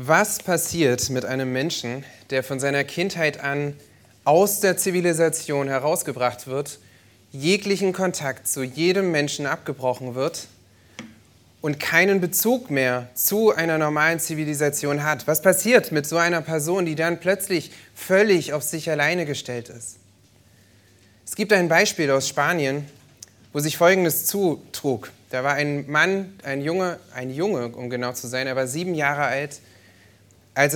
Was passiert mit einem Menschen, der von seiner Kindheit an aus der Zivilisation herausgebracht wird, jeglichen Kontakt zu jedem Menschen abgebrochen wird und keinen Bezug mehr zu einer normalen Zivilisation hat? Was passiert mit so einer Person, die dann plötzlich völlig auf sich alleine gestellt ist? Es gibt ein Beispiel aus Spanien, wo sich Folgendes zutrug. Da war ein Mann, ein Junge, um genau zu sein, er war 7 Jahre alt, als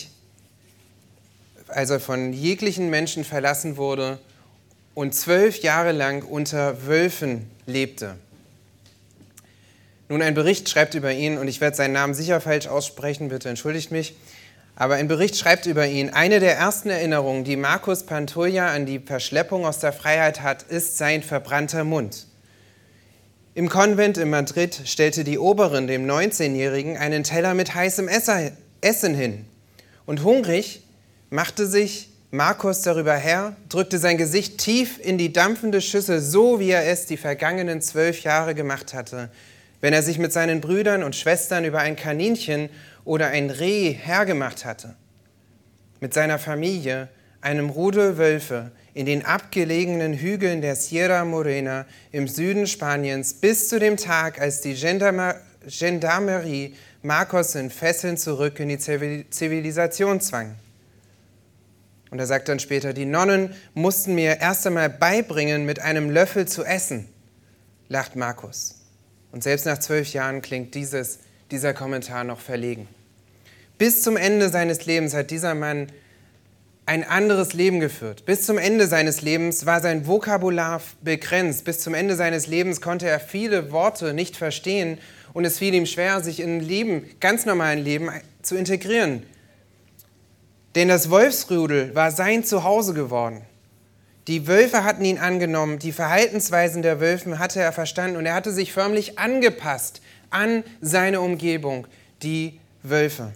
er von jeglichen Menschen verlassen wurde und 12 Jahre lang unter Wölfen lebte. Nun, ein Bericht schreibt über ihn, und ich werde seinen Namen sicher falsch aussprechen, bitte entschuldigt mich, aber ein Bericht schreibt über ihn: Eine der ersten Erinnerungen, die Marcos Pantoja an die Verschleppung aus der Freiheit hat, ist sein verbrannter Mund. Im Konvent in Madrid stellte die Oberin dem 19-Jährigen einen Teller mit heißem Essen hin. Und hungrig machte sich Marcos darüber her, drückte sein Gesicht tief in die dampfende Schüssel, so wie er es die vergangenen 12 Jahre gemacht hatte, wenn er sich mit seinen Brüdern und Schwestern über ein Kaninchen oder ein Reh hergemacht hatte. Mit seiner Familie, einem Rudel Wölfe, in den abgelegenen Hügeln der Sierra Morena im Süden Spaniens bis zu dem Tag, als die Gendarmerie Marcos in Fesseln zurück in die Zivilisation zwang. Und er sagt dann später: Die Nonnen mussten mir erst einmal beibringen, mit einem Löffel zu essen, lacht Marcos. Und selbst nach 12 Jahren klingt dieser Kommentar noch verlegen. Bis zum Ende seines Lebens hat dieser Mann ein anderes Leben geführt. Bis zum Ende seines Lebens war sein Vokabular begrenzt. Bis zum Ende seines Lebens konnte er viele Worte nicht verstehen und es fiel ihm schwer, sich in ein Leben, ganz normalen Leben zu integrieren. Denn das Wolfsrudel war sein Zuhause geworden. Die Wölfe hatten ihn angenommen, die Verhaltensweisen der Wölfe hatte er verstanden und er hatte sich förmlich angepasst an seine Umgebung, die Wölfe.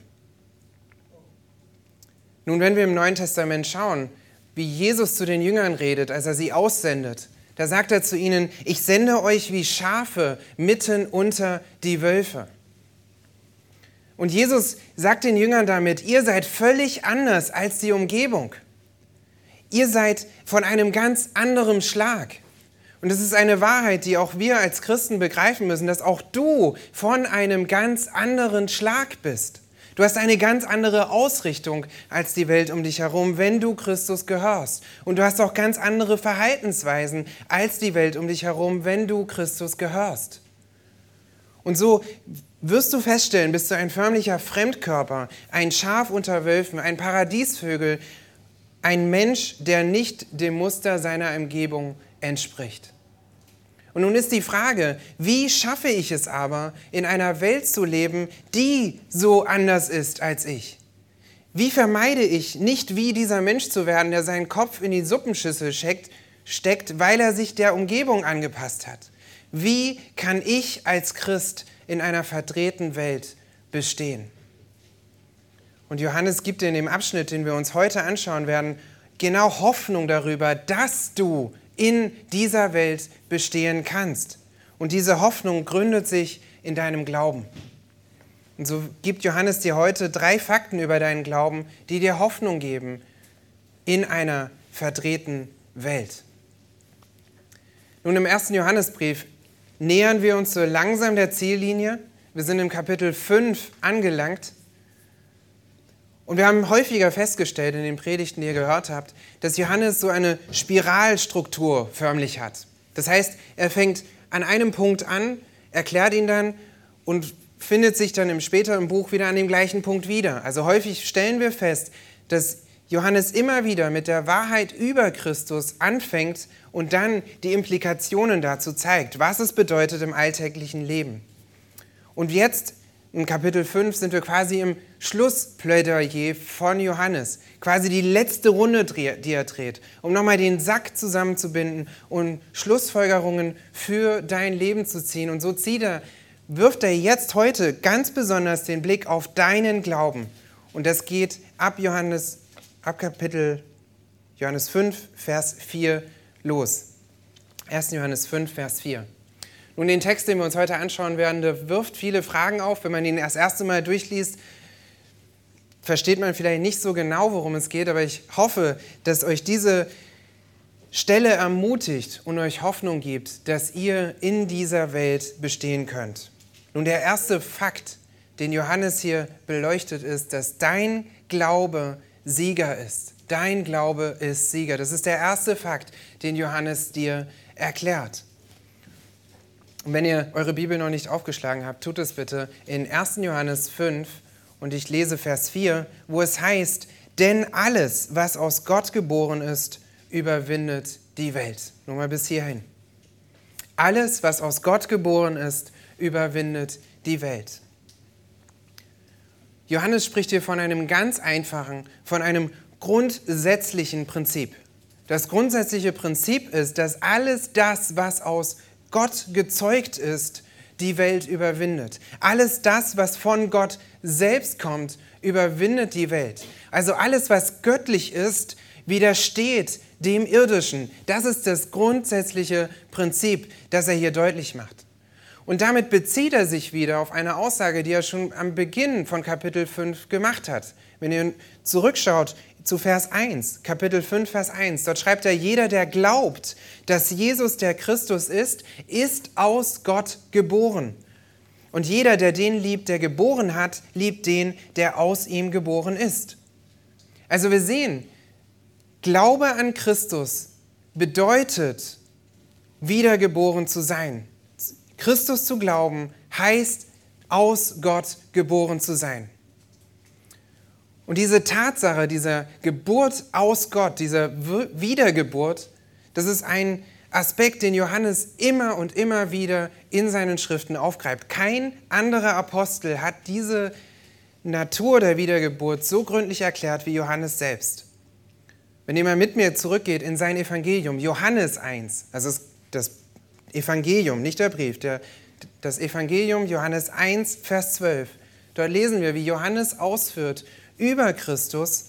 Nun, wenn wir im Neuen Testament schauen, wie Jesus zu den Jüngern redet, als er sie aussendet, da sagt er zu ihnen: Ich sende euch wie Schafe mitten unter die Wölfe. Und Jesus sagt den Jüngern damit: Ihr seid völlig anders als die Umgebung. Ihr seid von einem ganz anderen Schlag. Und es ist eine Wahrheit, die auch wir als Christen begreifen müssen, dass auch du von einem ganz anderen Schlag bist. Du hast eine ganz andere Ausrichtung als die Welt um dich herum, wenn du Christus gehörst. Und du hast auch ganz andere Verhaltensweisen als die Welt um dich herum, wenn du Christus gehörst. Und so wirst du feststellen, bist du ein förmlicher Fremdkörper, ein Schaf unter Wölfen, ein Paradiesvögel, ein Mensch, der nicht dem Muster seiner Umgebung entspricht. Und nun ist die Frage: Wie schaffe ich es aber, in einer Welt zu leben, die so anders ist als ich? Wie vermeide ich, nicht wie dieser Mensch zu werden, der seinen Kopf in die Suppenschüssel steckt, weil er sich der Umgebung angepasst hat? Wie kann ich als Christ in einer verdrehten Welt bestehen? Und Johannes gibt in dem Abschnitt, den wir uns heute anschauen werden, genau Hoffnung darüber, dass du in dieser Welt bestehen kannst. Und diese Hoffnung gründet sich in deinem Glauben. Und so gibt Johannes dir heute 3 Fakten über deinen Glauben, die dir Hoffnung geben in einer verdrehten Welt. Nun, im 1. Johannesbrief nähern wir uns so langsam der Ziellinie. Wir sind im Kapitel 5 angelangt. Und wir haben häufiger festgestellt in den Predigten, die ihr gehört habt, dass Johannes so eine Spiralstruktur förmlich hat. Das heißt, er fängt an einem Punkt an, erklärt ihn dann und findet sich dann im späteren Buch wieder an dem gleichen Punkt wieder. Also häufig stellen wir fest, dass Johannes immer wieder mit der Wahrheit über Christus anfängt und dann die Implikationen dazu zeigt, was es bedeutet im alltäglichen Leben. Und jetzt in Kapitel 5 sind wir quasi im Schlussplädoyer von Johannes. Quasi die letzte Runde, die er dreht, um nochmal den Sack zusammenzubinden und Schlussfolgerungen für dein Leben zu ziehen. Und so wirft er jetzt heute ganz besonders den Blick auf deinen Glauben. Und das geht ab Kapitel Johannes 5, Vers 4 los. 1. Johannes 5, Vers 4. Nun, den Text, den wir uns heute anschauen werden, der wirft viele Fragen auf. Wenn man ihn das erste Mal durchliest, versteht man vielleicht nicht so genau, worum es geht, aber ich hoffe, dass euch diese Stelle ermutigt und euch Hoffnung gibt, dass ihr in dieser Welt bestehen könnt. Nun, der erste Fakt, den Johannes hier beleuchtet, ist, dass dein Glaube Sieger ist. Dein Glaube ist Sieger. Das ist der erste Fakt, den Johannes dir erklärt. Und wenn ihr eure Bibel noch nicht aufgeschlagen habt, tut es bitte in 1. Johannes 5 und ich lese Vers 4, wo es heißt, denn alles, was aus Gott geboren ist, überwindet die Welt. Nur mal bis hierhin. Alles, was aus Gott geboren ist, überwindet die Welt. Johannes spricht hier von einem ganz einfachen, von einem grundsätzlichen Prinzip. Das grundsätzliche Prinzip ist, dass alles das, was aus Gott gezeugt ist, die Welt überwindet. Alles das, was von Gott selbst kommt, überwindet die Welt. Also alles, was göttlich ist, widersteht dem Irdischen. Das ist das grundsätzliche Prinzip, das er hier deutlich macht. Und damit bezieht er sich wieder auf eine Aussage, die er schon am Beginn von Kapitel 5 gemacht hat. Wenn ihr zurückschaut zu Vers 1, Kapitel 5, Vers 1, dort schreibt er, jeder, der glaubt, dass Jesus der Christus ist aus Gott geboren. Und jeder, der den liebt, der geboren hat, liebt den, der aus ihm geboren ist. Also wir sehen, Glaube an Christus bedeutet, wiedergeboren zu sein. Christus zu glauben heißt, aus Gott geboren zu sein. Und diese Tatsache, dieser Geburt aus Gott, dieser Wiedergeburt, das ist ein Aspekt, den Johannes immer und immer wieder in seinen Schriften aufgreift. Kein anderer Apostel hat diese Natur der Wiedergeburt so gründlich erklärt wie Johannes selbst. Wenn ihr mal mit mir zurückgeht in sein Evangelium, Johannes 1, also das Evangelium, nicht der Brief, das Evangelium Johannes 1, Vers 12. Dort lesen wir, wie Johannes ausführt über Christus.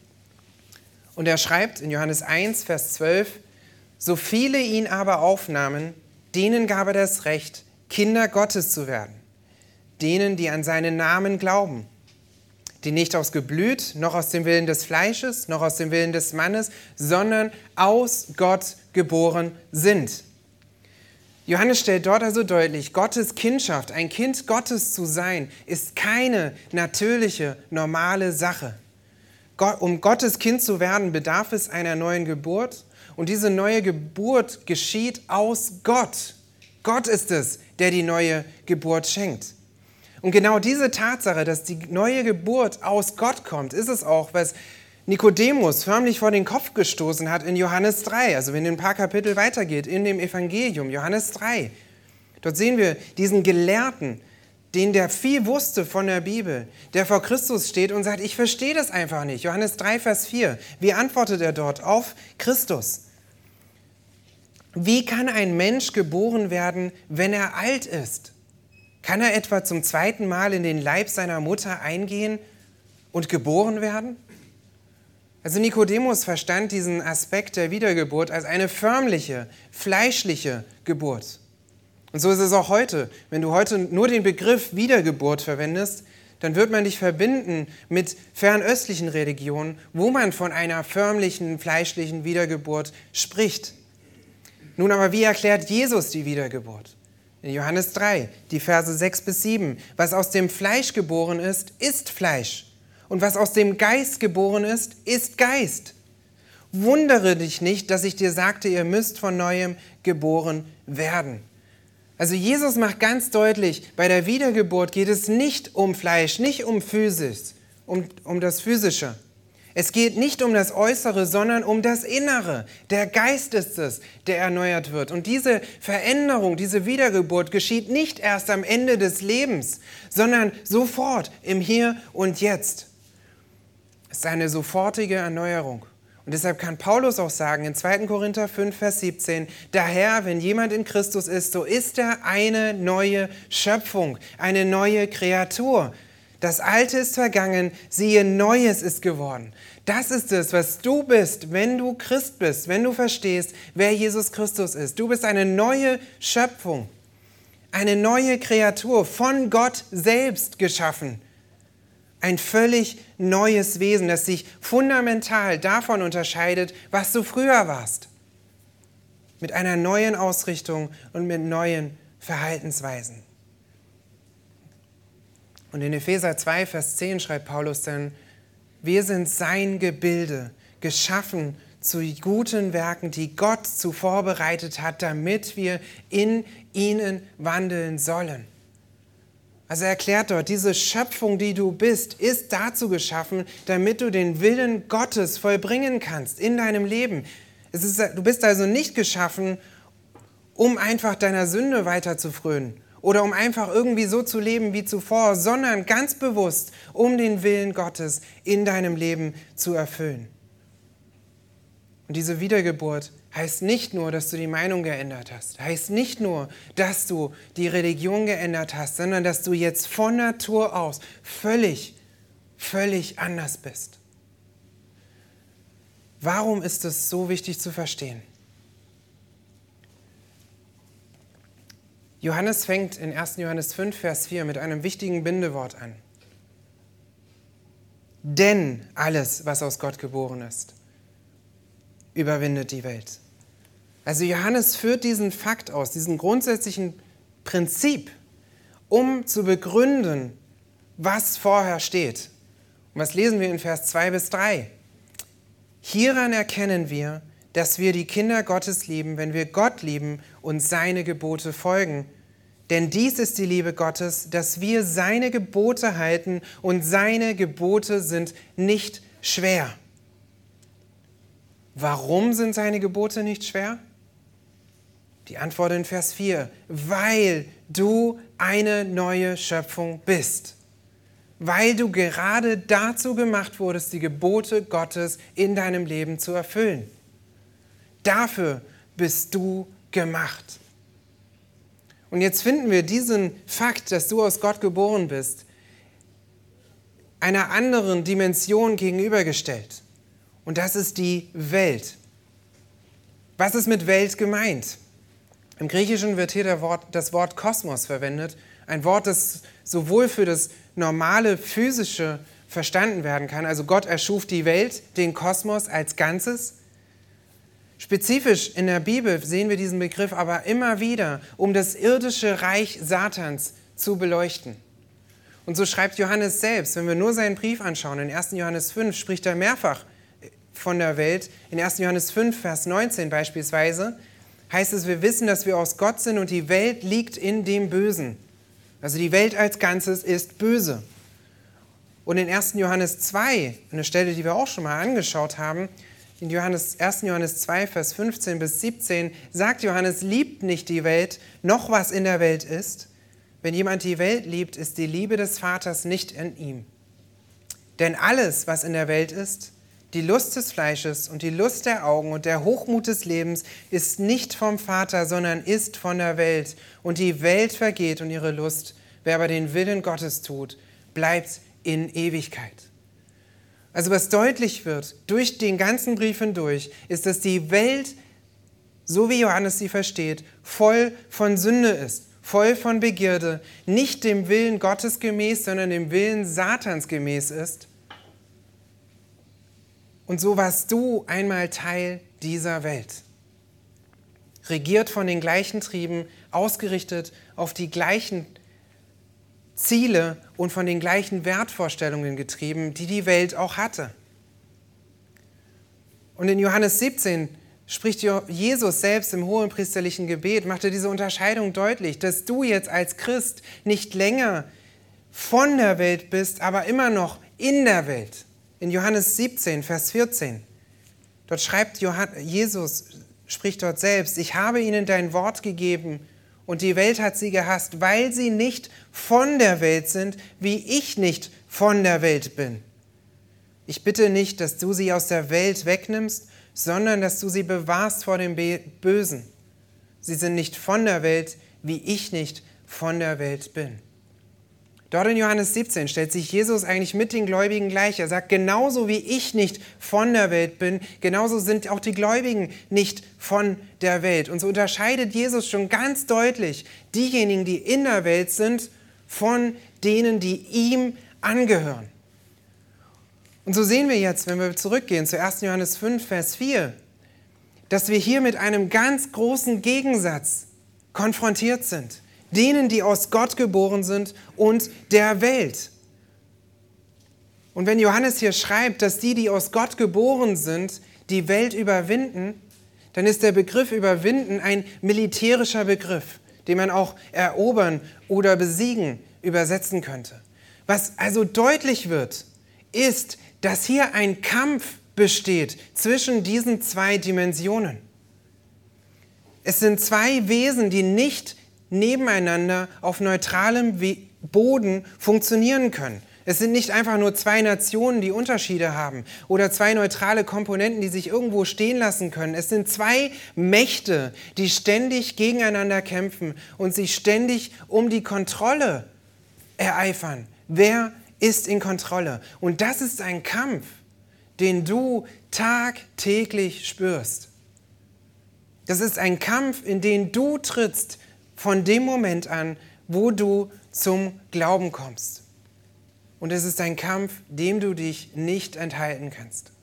Und er schreibt in Johannes 1, Vers 12, so viele ihn aber aufnahmen, denen gab er das Recht, Kinder Gottes zu werden, denen, die an seinen Namen glauben, die nicht aus Geblüt, noch aus dem Willen des Fleisches, noch aus dem Willen des Mannes, sondern aus Gott geboren sind. Johannes stellt dort also deutlich, Gottes Kindschaft, ein Kind Gottes zu sein, ist keine natürliche, normale Sache. Um Gottes Kind zu werden, bedarf es einer neuen Geburt. Und diese neue Geburt geschieht aus Gott. Gott ist es, der die neue Geburt schenkt. Und genau diese Tatsache, dass die neue Geburt aus Gott kommt, ist es auch, was Nikodemus förmlich vor den Kopf gestoßen hat in Johannes 3. Also wenn ihr ein paar Kapitel weitergeht, in dem Evangelium, Johannes 3. Dort sehen wir diesen Gelehrten, der viel wusste von der Bibel, der vor Christus steht und sagt, ich verstehe das einfach nicht. Johannes 3, Vers 4. Wie antwortet er dort auf Christus? Wie kann ein Mensch geboren werden, wenn er alt ist? Kann er etwa zum zweiten Mal in den Leib seiner Mutter eingehen und geboren werden? Also Nikodemus verstand diesen Aspekt der Wiedergeburt als eine förmliche, fleischliche Geburt. Und so ist es auch heute. Wenn du heute nur den Begriff Wiedergeburt verwendest, dann wird man dich verbinden mit fernöstlichen Religionen, wo man von einer förmlichen, fleischlichen Wiedergeburt spricht. Nun aber, wie erklärt Jesus die Wiedergeburt? In Johannes 3, die Verse 6 bis 7. Was aus dem Fleisch geboren ist, ist Fleisch. Und was aus dem Geist geboren ist, ist Geist. Wundere dich nicht, dass ich dir sagte, ihr müsst von Neuem geboren werden. Also Jesus macht ganz deutlich, bei der Wiedergeburt geht es nicht um Fleisch, nicht um Physis, um das Physische. Es geht nicht um das Äußere, sondern um das Innere. Der Geist ist es, der erneuert wird. Und diese Veränderung, diese Wiedergeburt geschieht nicht erst am Ende des Lebens, sondern sofort im Hier und Jetzt. Es ist eine sofortige Erneuerung. Und deshalb kann Paulus auch sagen in 2. Korinther 5, Vers 17, daher, wenn jemand in Christus ist, so ist er eine neue Schöpfung, eine neue Kreatur. Das Alte ist vergangen, siehe, Neues ist geworden. Das ist es, was du bist, wenn du Christ bist, wenn du verstehst, wer Jesus Christus ist. Du bist eine neue Schöpfung, eine neue Kreatur, von Gott selbst geschaffen. Ein völlig neues Wesen, das sich fundamental davon unterscheidet, was du früher warst. Mit einer neuen Ausrichtung und mit neuen Verhaltensweisen. Und in Epheser 2, Vers 10 schreibt Paulus dann, wir sind sein Gebilde, geschaffen zu guten Werken, die Gott zuvor bereitet hat, damit wir in ihnen wandeln sollen. Also er erklärt dort, diese Schöpfung, die du bist, ist dazu geschaffen, damit du den Willen Gottes vollbringen kannst in deinem Leben. Du bist also nicht geschaffen, um einfach deiner Sünde weiter zu frönen oder um einfach irgendwie so zu leben wie zuvor, sondern ganz bewusst, um den Willen Gottes in deinem Leben zu erfüllen. Und diese Wiedergeburt heißt nicht nur, dass du die Meinung geändert hast, heißt nicht nur, dass du die Religion geändert hast, sondern dass du jetzt von Natur aus völlig anders bist. Warum ist es so wichtig zu verstehen? Johannes fängt in 1. Johannes 5, Vers 4 mit einem wichtigen Bindewort an. Denn alles, was aus Gott geboren ist, überwindet die Welt. Also Johannes führt diesen Fakt aus, diesen grundsätzlichen Prinzip, um zu begründen, was vorher steht. Und was lesen wir in Vers 2 bis 3? Hieran erkennen wir, dass wir die Kinder Gottes lieben, wenn wir Gott lieben und seine Gebote folgen. Denn dies ist die Liebe Gottes, dass wir seine Gebote halten und seine Gebote sind nicht schwer. Warum sind seine Gebote nicht schwer? Die Antwort in Vers 4. Weil du eine neue Schöpfung bist. Weil du gerade dazu gemacht wurdest, die Gebote Gottes in deinem Leben zu erfüllen. Dafür bist du gemacht. Und jetzt finden wir diesen Fakt, dass du aus Gott geboren bist, einer anderen Dimension gegenübergestellt. Und das ist die Welt. Was ist mit Welt gemeint? Im Griechischen wird hier das Wort Kosmos verwendet. Ein Wort, das sowohl für das normale physische verstanden werden kann. Also Gott erschuf die Welt, den Kosmos als Ganzes. Spezifisch in der Bibel sehen wir diesen Begriff aber immer wieder, um das irdische Reich Satans zu beleuchten. Und so schreibt Johannes selbst, wenn wir nur seinen Brief anschauen, in 1. Johannes 5 spricht er mehrfach von der Welt. In 1. Johannes 5, Vers 19 beispielsweise, heißt es, wir wissen, dass wir aus Gott sind und die Welt liegt in dem Bösen. Also die Welt als Ganzes ist böse. Und in 1. Johannes 2, eine Stelle, die wir auch schon mal angeschaut haben, in 1. Johannes 2, Vers 15 bis 17, sagt Johannes, liebt nicht die Welt, noch was in der Welt ist. Wenn jemand die Welt liebt, ist die Liebe des Vaters nicht in ihm. Denn alles, was in der Welt ist, die Lust des Fleisches und die Lust der Augen und der Hochmut des Lebens ist nicht vom Vater, sondern ist von der Welt. Und die Welt vergeht und ihre Lust. Wer aber den Willen Gottes tut, bleibt in Ewigkeit. Also was deutlich wird durch den ganzen Brief hindurch, ist, dass die Welt, so wie Johannes sie versteht, voll von Sünde ist, voll von Begierde, nicht dem Willen Gottes gemäß, sondern dem Willen Satans gemäß ist. Und so warst du einmal Teil dieser Welt. Regiert von den gleichen Trieben, ausgerichtet auf die gleichen Ziele und von den gleichen Wertvorstellungen getrieben, die die Welt auch hatte. Und in Johannes 17 spricht Jesus selbst im hohenpriesterlichen Gebet, macht er diese Unterscheidung deutlich, dass du jetzt als Christ nicht länger von der Welt bist, aber immer noch in der Welt. In Johannes 17, Vers 14, dort schreibt Jesus, spricht dort selbst, ich habe ihnen dein Wort gegeben und die Welt hat sie gehasst, weil sie nicht von der Welt sind, wie ich nicht von der Welt bin. Ich bitte nicht, dass du sie aus der Welt wegnimmst, sondern dass du sie bewahrst vor dem Bösen. Sie sind nicht von der Welt, wie ich nicht von der Welt bin. Dort in Johannes 17 stellt sich Jesus eigentlich mit den Gläubigen gleich. Er sagt, genauso wie ich nicht von der Welt bin, genauso sind auch die Gläubigen nicht von der Welt. Und so unterscheidet Jesus schon ganz deutlich diejenigen, die in der Welt sind, von denen, die ihm angehören. Und so sehen wir jetzt, wenn wir zurückgehen zu 1. Johannes 5, Vers 4, dass wir hier mit einem ganz großen Gegensatz konfrontiert sind. Denen, die aus Gott geboren sind und der Welt. Und wenn Johannes hier schreibt, dass die aus Gott geboren sind, die Welt überwinden, dann ist der Begriff überwinden ein militärischer Begriff, den man auch erobern oder besiegen übersetzen könnte. Was also deutlich wird, ist, dass hier ein Kampf besteht zwischen diesen zwei Dimensionen. Es sind zwei Wesen, die nicht nebeneinander auf neutralem Boden funktionieren können. Es sind nicht einfach nur zwei Nationen, die Unterschiede haben oder zwei neutrale Komponenten, die sich irgendwo stehen lassen können. Es sind zwei Mächte, die ständig gegeneinander kämpfen und sich ständig um die Kontrolle ereifern. Wer ist in Kontrolle? Und das ist ein Kampf, den du tagtäglich spürst. Das ist ein Kampf, in den du trittst von dem Moment an, wo du zum Glauben kommst. Und es ist ein Kampf, dem du dich nicht enthalten kannst.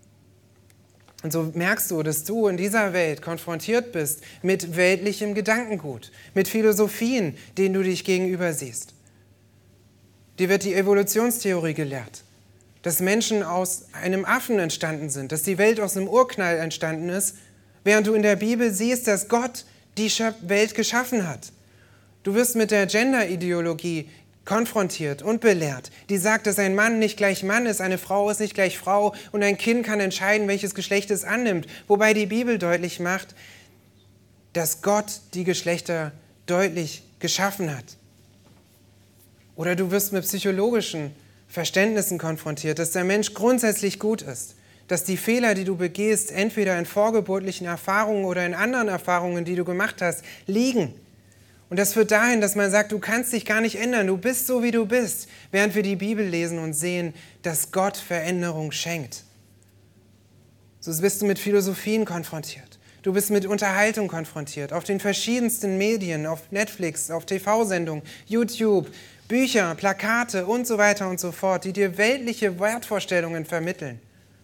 Und so merkst du, dass du in dieser Welt konfrontiert bist mit weltlichem Gedankengut, mit Philosophien, denen du dich gegenüber siehst. Dir wird die Evolutionstheorie gelehrt, dass Menschen aus einem Affen entstanden sind, dass die Welt aus einem Urknall entstanden ist, während du in der Bibel siehst, dass Gott die Welt geschaffen hat. Du wirst mit der Gender-Ideologie konfrontiert und belehrt, die sagt, dass ein Mann nicht gleich Mann ist, eine Frau ist nicht gleich Frau und ein Kind kann entscheiden, welches Geschlecht es annimmt. Wobei die Bibel deutlich macht, dass Gott die Geschlechter deutlich geschaffen hat. Oder du wirst mit psychologischen Verständnissen konfrontiert, dass der Mensch grundsätzlich gut ist, dass die Fehler, die du begehst, entweder in vorgeburtlichen Erfahrungen oder in anderen Erfahrungen, die du gemacht hast, liegen. Und das führt dahin, dass man sagt, du kannst dich gar nicht ändern, du bist so, wie du bist, während wir die Bibel lesen und sehen, dass Gott Veränderung schenkt. So bist du mit Philosophien konfrontiert. Du bist mit Unterhaltung konfrontiert, auf den verschiedensten Medien, auf Netflix, auf TV-Sendungen, YouTube, Bücher, Plakate und so weiter und so fort, die dir weltliche Wertvorstellungen vermitteln.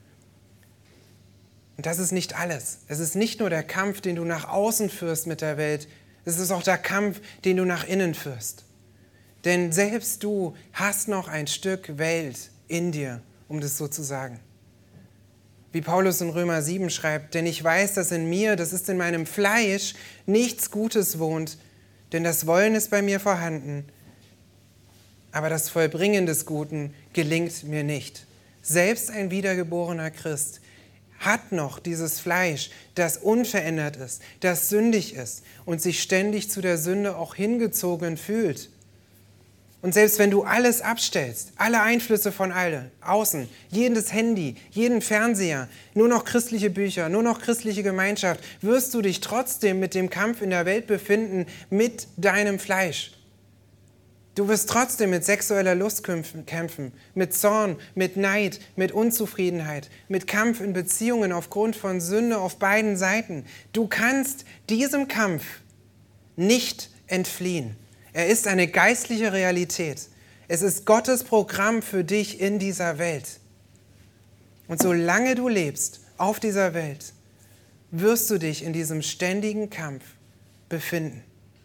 Und das ist nicht alles. Es ist nicht nur der Kampf, den du nach außen führst mit der Welt, es ist auch der Kampf, den du nach innen führst. Denn selbst du hast noch ein Stück Welt in dir, um das so zu sagen. Wie Paulus in Römer 7 schreibt, denn ich weiß, dass in mir, das ist in meinem Fleisch, nichts Gutes wohnt, denn das Wollen ist bei mir vorhanden, aber das Vollbringen des Guten gelingt mir nicht. Selbst ein wiedergeborener Christ hat noch dieses Fleisch, das unverändert ist, das sündig ist und sich ständig zu der Sünde auch hingezogen fühlt. Und selbst wenn du alles abstellst, alle Einflüsse von außen, jedes Handy, jeden Fernseher, nur noch christliche Bücher, nur noch christliche Gemeinschaft, wirst du dich trotzdem mit dem Kampf in der Welt befinden, mit deinem Fleisch. Du wirst trotzdem mit sexueller Lust kämpfen, mit Zorn, mit Neid, mit Unzufriedenheit, mit Kampf in Beziehungen aufgrund von Sünde auf beiden Seiten. Du kannst diesem Kampf nicht entfliehen. Er ist eine geistliche Realität. Es ist Gottes Programm für dich in dieser Welt. Und solange du lebst auf dieser Welt, wirst du dich in diesem ständigen Kampf befinden.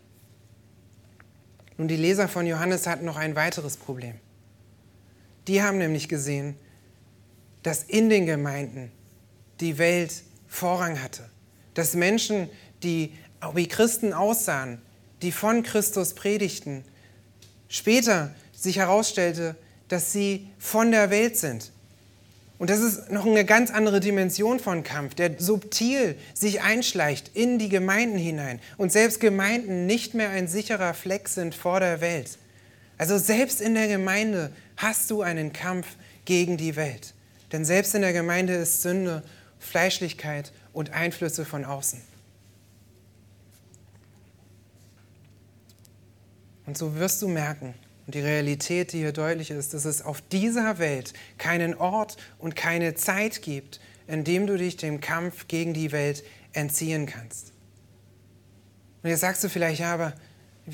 Nun, die Leser von Johannes hatten noch ein weiteres Problem. Die haben nämlich gesehen, dass in den Gemeinden die Welt Vorrang hatte. Dass Menschen, die wie Christen aussahen, die von Christus predigten, später sich herausstellte, dass sie von der Welt sind. Und das ist noch eine ganz andere Dimension von Kampf, der subtil sich einschleicht in die Gemeinden hinein und selbst Gemeinden nicht mehr ein sicherer Fleck sind vor der Welt. Also selbst in der Gemeinde hast du einen Kampf gegen die Welt. Denn selbst in der Gemeinde ist Sünde, Fleischlichkeit und Einflüsse von außen. Und so wirst du merken, und die Realität, die hier deutlich ist, dass es auf dieser Welt keinen Ort und keine Zeit gibt, in dem du dich dem Kampf gegen die Welt entziehen kannst. Und jetzt sagst du vielleicht, ja, aber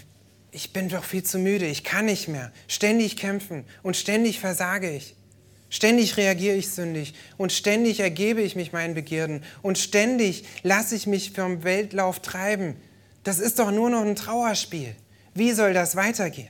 ich bin doch viel zu müde, ich kann nicht mehr. Ständig kämpfen und ständig versage ich. Ständig reagiere ich sündig und ständig ergebe ich mich meinen Begierden und ständig lasse ich mich vom Weltlauf treiben. Das ist doch nur noch ein Trauerspiel. Wie soll das weitergehen?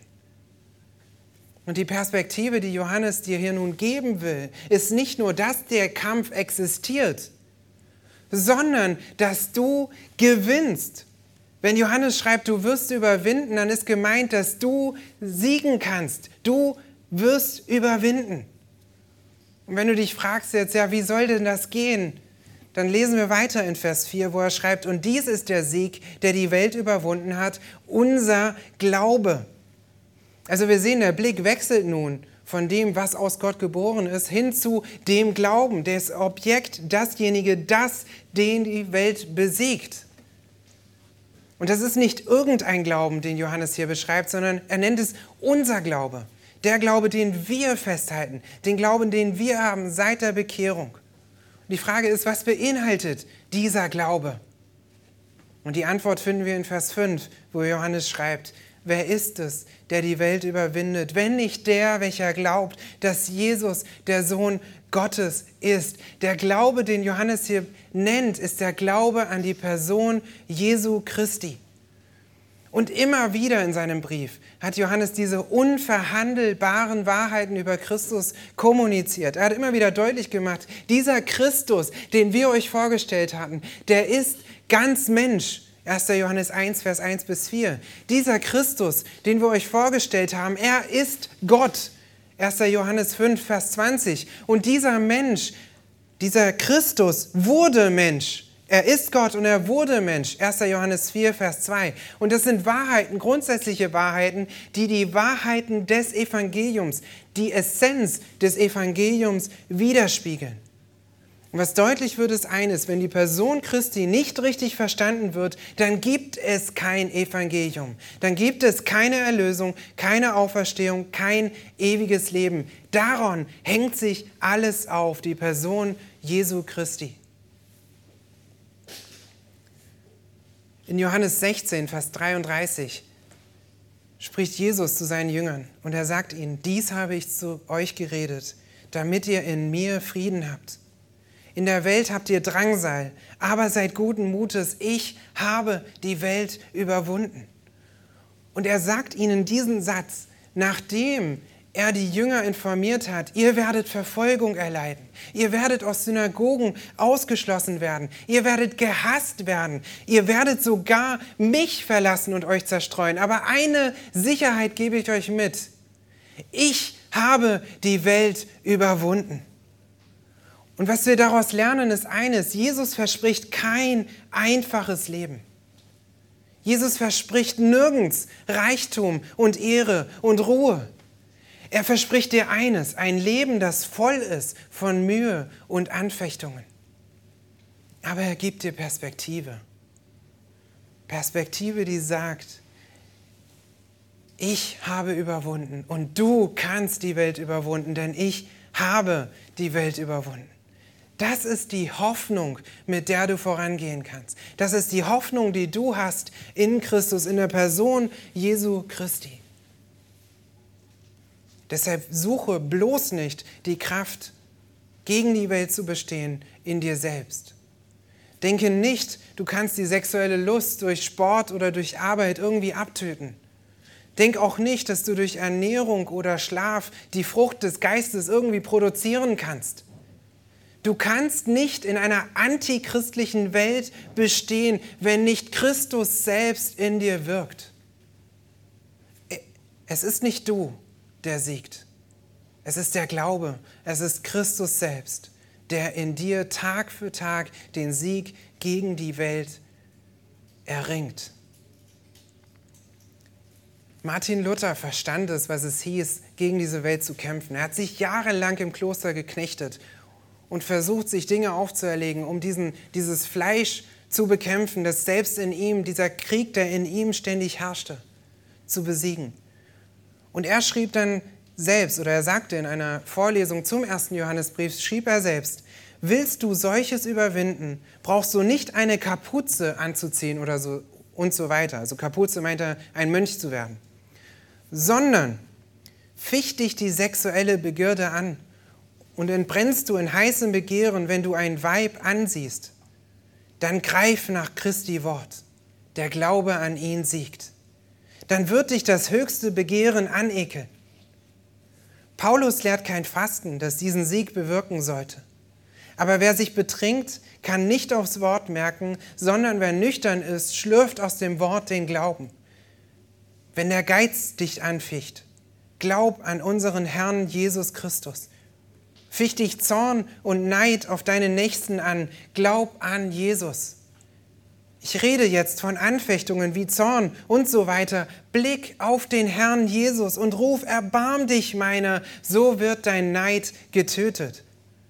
Und die Perspektive, die Johannes dir hier nun geben will, ist nicht nur, dass der Kampf existiert, sondern dass du gewinnst. Wenn Johannes schreibt, du wirst überwinden, dann ist gemeint, dass du siegen kannst. Du wirst überwinden. Und wenn du dich fragst jetzt, ja, wie soll denn das gehen? Dann lesen wir weiter in Vers 4, wo er schreibt, und dies ist der Sieg, der die Welt überwunden hat, unser Glaube. Also wir sehen, der Blick wechselt nun von dem, was aus Gott geboren ist, hin zu dem Glauben, das Objekt, dasjenige, das den die Welt besiegt. Und das ist nicht irgendein Glauben, den Johannes hier beschreibt, sondern er nennt es unser Glaube. Der Glaube, den wir festhalten, den Glauben, den wir haben seit der Bekehrung. Und die Frage ist, was beinhaltet dieser Glaube? Und die Antwort finden wir in Vers 5, wo Johannes schreibt, wer ist es, der die Welt überwindet, wenn nicht der, welcher glaubt, dass Jesus der Sohn Gottes ist. Der Glaube, den Johannes hier nennt, ist der Glaube an die Person Jesu Christi. Und immer wieder in seinem Brief hat Johannes diese unverhandelbaren Wahrheiten über Christus kommuniziert. Er hat immer wieder deutlich gemacht, dieser Christus, den wir euch vorgestellt hatten, der ist ganz Mensch. 1. Johannes 1, Vers 1 bis 4. Dieser Christus, den wir euch vorgestellt haben, er ist Gott. 1. Johannes 5, Vers 20. Und dieser Mensch, dieser Christus wurde Mensch. Er ist Gott und er wurde Mensch. 1. Johannes 4, Vers 2. Und das sind Wahrheiten, grundsätzliche Wahrheiten, die Wahrheiten des Evangeliums, die Essenz des Evangeliums widerspiegeln. Und was deutlich wird, ist eines: Wenn die Person Christi nicht richtig verstanden wird, dann gibt es kein Evangelium. Dann gibt es keine Erlösung, keine Auferstehung, kein ewiges Leben. Daran hängt sich alles auf, die Person Jesu Christi. In Johannes 16, Vers 33 spricht Jesus zu seinen Jüngern und er sagt ihnen, dies habe ich zu euch geredet, damit ihr in mir Frieden habt. In der Welt habt ihr Drangsal, aber seid guten Mutes, ich habe die Welt überwunden. Und er sagt ihnen diesen Satz, nachdem er die Jünger informiert hat, ihr werdet Verfolgung erleiden, ihr werdet aus Synagogen ausgeschlossen werden, ihr werdet gehasst werden, ihr werdet sogar mich verlassen und euch zerstreuen. Aber eine Sicherheit gebe ich euch mit, ich habe die Welt überwunden. Und was wir daraus lernen, ist eines: Jesus verspricht kein einfaches Leben. Jesus verspricht nirgends Reichtum und Ehre und Ruhe. Er verspricht dir eines: ein Leben, das voll ist von Mühe und Anfechtungen. Aber er gibt dir Perspektive. Perspektive, die sagt, ich habe überwunden und du kannst die Welt überwinden, denn ich habe die Welt überwunden. Das ist die Hoffnung, mit der du vorangehen kannst. Das ist die Hoffnung, die du hast in Christus, in der Person Jesu Christi. Deshalb suche bloß nicht die Kraft, gegen die Welt zu bestehen, in dir selbst. Denke nicht, du kannst die sexuelle Lust durch Sport oder durch Arbeit irgendwie abtöten. Denk auch nicht, dass du durch Ernährung oder Schlaf die Frucht des Geistes irgendwie produzieren kannst. Du kannst nicht in einer antichristlichen Welt bestehen, wenn nicht Christus selbst in dir wirkt. Es ist nicht du, der siegt. Es ist der Glaube, es ist Christus selbst, der in dir Tag für Tag den Sieg gegen die Welt erringt. Martin Luther verstand es, was es hieß, gegen diese Welt zu kämpfen. Er hat sich jahrelang im Kloster geknechtet und versucht, sich Dinge aufzuerlegen, um dieses Fleisch zu bekämpfen, das selbst in ihm, dieser Krieg, der in ihm ständig herrschte, zu besiegen. Und er schrieb dann selbst, oder er sagte in einer Vorlesung zum 1. Johannesbrief, schrieb er selbst, willst du solches überwinden, brauchst du nicht eine Kapuze anzuziehen oder so und so weiter. Also Kapuze meint er, ein Mönch zu werden. Sondern ficht dich die sexuelle Begierde an und entbrennst du in heißem Begehren, wenn du ein Weib ansiehst, dann greif nach Christi Wort. Der Glaube an ihn siegt. Dann wird dich das höchste Begehren anekeln. Paulus lehrt kein Fasten, das diesen Sieg bewirken sollte. Aber wer sich betrinkt, kann nicht aufs Wort merken, sondern wer nüchtern ist, schlürft aus dem Wort den Glauben. Wenn der Geiz dich anficht, glaub an unseren Herrn Jesus Christus. Ficht dich Zorn und Neid auf deinen Nächsten an, glaub an Jesus. Ich rede jetzt von Anfechtungen wie Zorn und so weiter. Blick auf den Herrn Jesus und ruf, erbarm dich meiner, so wird dein Neid getötet.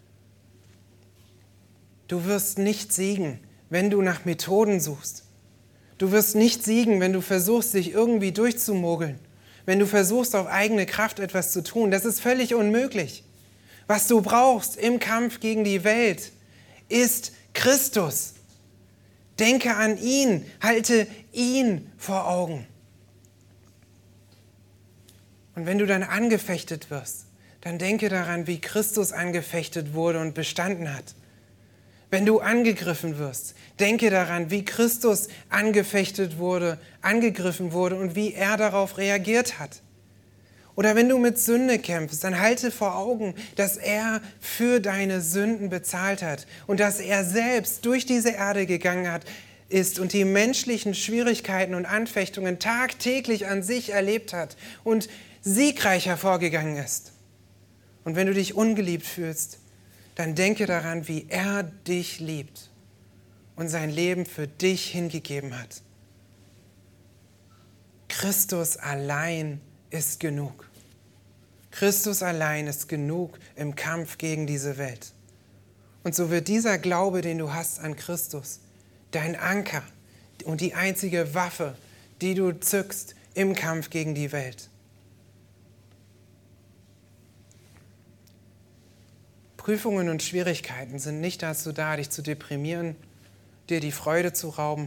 Du wirst nicht siegen, wenn du nach Methoden suchst. Du wirst nicht siegen, wenn du versuchst, dich irgendwie durchzumogeln. Wenn du versuchst, auf eigene Kraft etwas zu tun. Das ist völlig unmöglich. Was du brauchst im Kampf gegen die Welt, ist Christus. Denke an ihn, halte ihn vor Augen. Und wenn du dann angefechtet wirst, dann denke daran, wie Christus angefechtet wurde und bestanden hat. Wenn du angegriffen wirst, denke daran, wie Christus angefechtet wurde, angegriffen wurde und wie er darauf reagiert hat. Oder wenn du mit Sünde kämpfst, dann halte vor Augen, dass er für deine Sünden bezahlt hat und dass er selbst durch diese Erde gegangen ist und die menschlichen Schwierigkeiten und Anfechtungen tagtäglich an sich erlebt hat und siegreich hervorgegangen ist. Und wenn du dich ungeliebt fühlst, dann denke daran, wie er dich liebt und sein Leben für dich hingegeben hat. Christus allein ist genug. Christus allein ist genug im Kampf gegen diese Welt. Und so wird dieser Glaube, den du hast an Christus, dein Anker und die einzige Waffe, die du zückst im Kampf gegen die Welt. Prüfungen und Schwierigkeiten sind nicht dazu da, dich zu deprimieren, dir die Freude zu rauben,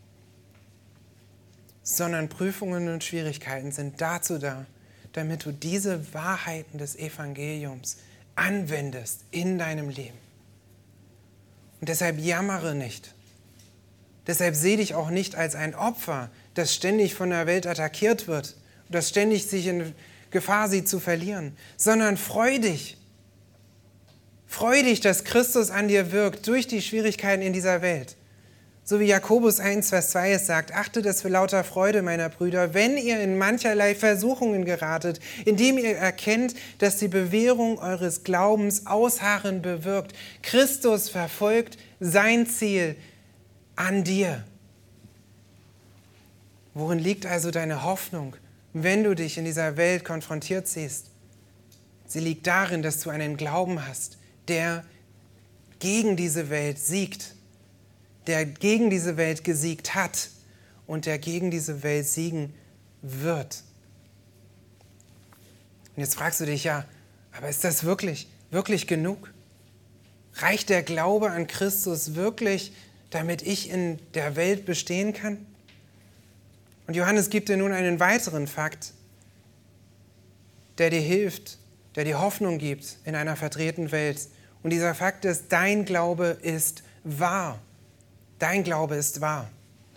sondern Prüfungen und Schwierigkeiten sind dazu da, damit du diese Wahrheiten des Evangeliums anwendest in deinem Leben. Und deshalb jammere nicht. Deshalb sehe dich auch nicht als ein Opfer, das ständig von der Welt attackiert wird und das ständig sich in Gefahr sieht zu verlieren, sondern freu dich. Freu dich, dass Christus an dir wirkt durch die Schwierigkeiten in dieser Welt. So wie Jakobus 1, Vers 2 es sagt, achtet es für lauter Freude, meiner Brüder, wenn ihr in mancherlei Versuchungen geratet, indem ihr erkennt, dass die Bewährung eures Glaubens Ausharren bewirkt. Christus verfolgt sein Ziel an dir. Worin liegt also deine Hoffnung, wenn du dich in dieser Welt konfrontiert siehst? Sie liegt darin, dass du einen Glauben hast, der gegen diese Welt siegt, der gegen diese Welt gesiegt hat und der gegen diese Welt siegen wird. Und jetzt fragst du dich ja, aber ist das wirklich genug? Reicht der Glaube an Christus wirklich, damit ich in der Welt bestehen kann? Und Johannes gibt dir nun einen weiteren Fakt, der dir hilft, der dir Hoffnung gibt in einer verdrehten Welt. Und dieser Fakt ist, dein Glaube ist wahr. Dein Glaube ist wahr.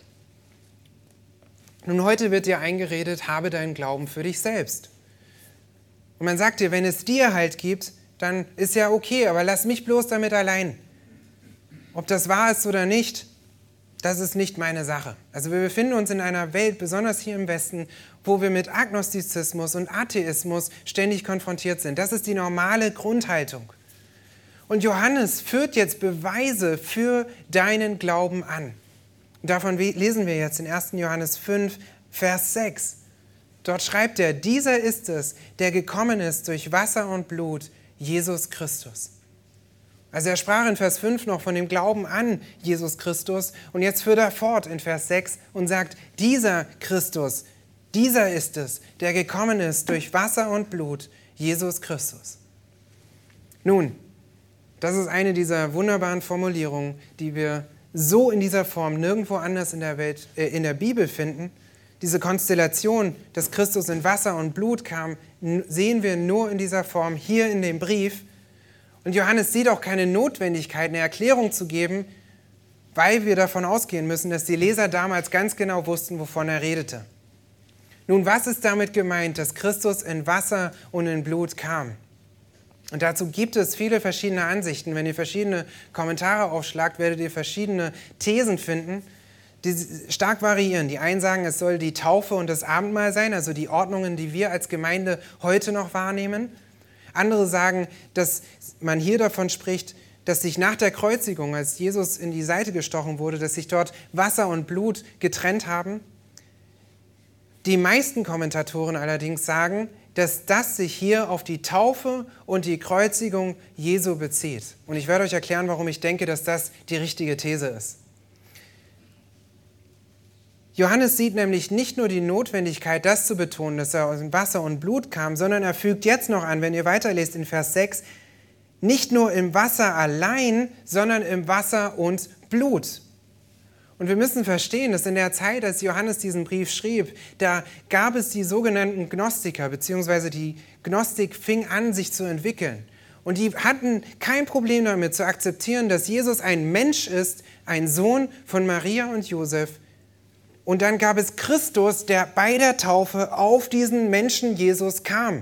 Nun, heute wird dir eingeredet, habe deinen Glauben für dich selbst. Und man sagt dir, wenn es dir Halt gibt, dann ist ja okay, aber lass mich bloß damit allein. Ob das wahr ist oder nicht, das ist nicht meine Sache. Also wir befinden uns in einer Welt, besonders hier im Westen, wo wir mit Agnostizismus und Atheismus ständig konfrontiert sind. Das ist die normale Grundhaltung. Und Johannes führt jetzt Beweise für deinen Glauben an. Und davon lesen wir jetzt in 1. Johannes 5, Vers 6. Dort schreibt er, dieser ist es, der gekommen ist durch Wasser und Blut, Jesus Christus. Also er sprach in Vers 5 noch von dem Glauben an Jesus Christus und jetzt führt er fort in Vers 6 und sagt, dieser Christus, dieser ist es, der gekommen ist durch Wasser und Blut, Jesus Christus. Nun, das ist eine dieser wunderbaren Formulierungen, die wir so in dieser Form nirgendwo anders in der Welt, in der Bibel finden. Diese Konstellation, dass Christus in Wasser und Blut kam, sehen wir nur in dieser Form hier in dem Brief. Und Johannes sieht auch keine Notwendigkeit, eine Erklärung zu geben, weil wir davon ausgehen müssen, dass die Leser damals ganz genau wussten, wovon er redete. Nun, was ist damit gemeint, dass Christus in Wasser und in Blut kam? Und dazu gibt es viele verschiedene Ansichten. Wenn ihr verschiedene Kommentare aufschlagt, werdet ihr verschiedene Thesen finden, die stark variieren. Die einen sagen, es soll die Taufe und das Abendmahl sein, also die Ordnungen, die wir als Gemeinde heute noch wahrnehmen. Andere sagen, dass man hier davon spricht, dass sich nach der Kreuzigung, als Jesus in die Seite gestochen wurde, dass sich dort Wasser und Blut getrennt haben. Die meisten Kommentatoren allerdings sagen, dass das sich hier auf die Taufe und die Kreuzigung Jesu bezieht. Und ich werde euch erklären, warum ich denke, dass das die richtige These ist. Johannes sieht nämlich nicht nur die Notwendigkeit, das zu betonen, dass er aus Wasser und Blut kam, sondern er fügt jetzt noch an, wenn ihr weiterlest in Vers 6, nicht nur im Wasser allein, sondern im Wasser und Blut. Und wir müssen verstehen, dass in der Zeit, als Johannes diesen Brief schrieb, da gab es die sogenannten Gnostiker, beziehungsweise die Gnostik fing an, sich zu entwickeln. Und die hatten kein Problem damit zu akzeptieren, dass Jesus ein Mensch ist, ein Sohn von Maria und Josef. Und dann gab es Christus, der bei der Taufe auf diesen Menschen Jesus kam.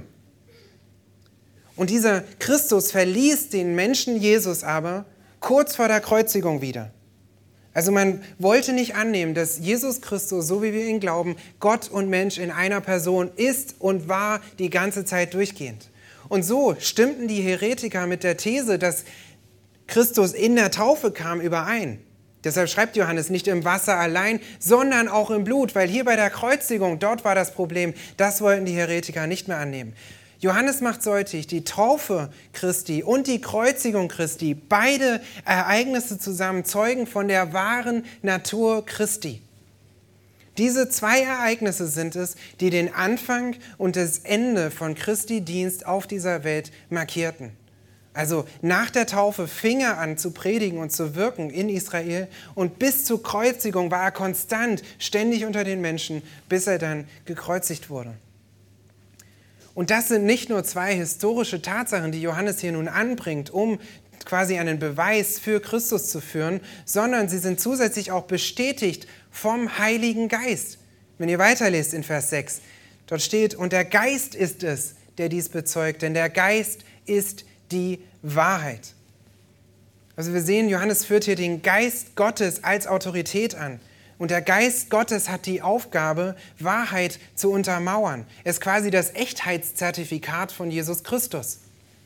Und dieser Christus verließ den Menschen Jesus aber kurz vor der Kreuzigung wieder. Also man wollte nicht annehmen, dass Jesus Christus, so wie wir ihn glauben, Gott und Mensch in einer Person ist und war die ganze Zeit durchgehend. Und so stimmten die Heretiker mit der These, dass Christus in der Taufe kam, überein. Deshalb schreibt Johannes nicht im Wasser allein, sondern auch im Blut, weil hier bei der Kreuzigung, dort war das Problem, das wollten die Heretiker nicht mehr annehmen. Johannes macht deutlich, die Taufe Christi und die Kreuzigung Christi, beide Ereignisse zusammen zeugen von der wahren Natur Christi. Diese zwei Ereignisse sind es, die den Anfang und das Ende von Christi Dienst auf dieser Welt markierten. Also nach der Taufe fing er an zu predigen und zu wirken in Israel und bis zur Kreuzigung war er konstant, ständig unter den Menschen, bis er dann gekreuzigt wurde. Und das sind nicht nur zwei historische Tatsachen, die Johannes hier nun anbringt, um quasi einen Beweis für Christus zu führen, sondern sie sind zusätzlich auch bestätigt vom Heiligen Geist. Wenn ihr weiterlest in Vers 6, dort steht, und der Geist ist es, der dies bezeugt, denn der Geist ist die Wahrheit. Also wir sehen, Johannes führt hier den Geist Gottes als Autorität an. Und der Geist Gottes hat die Aufgabe, Wahrheit zu untermauern. Er ist quasi das Echtheitszertifikat von Jesus Christus.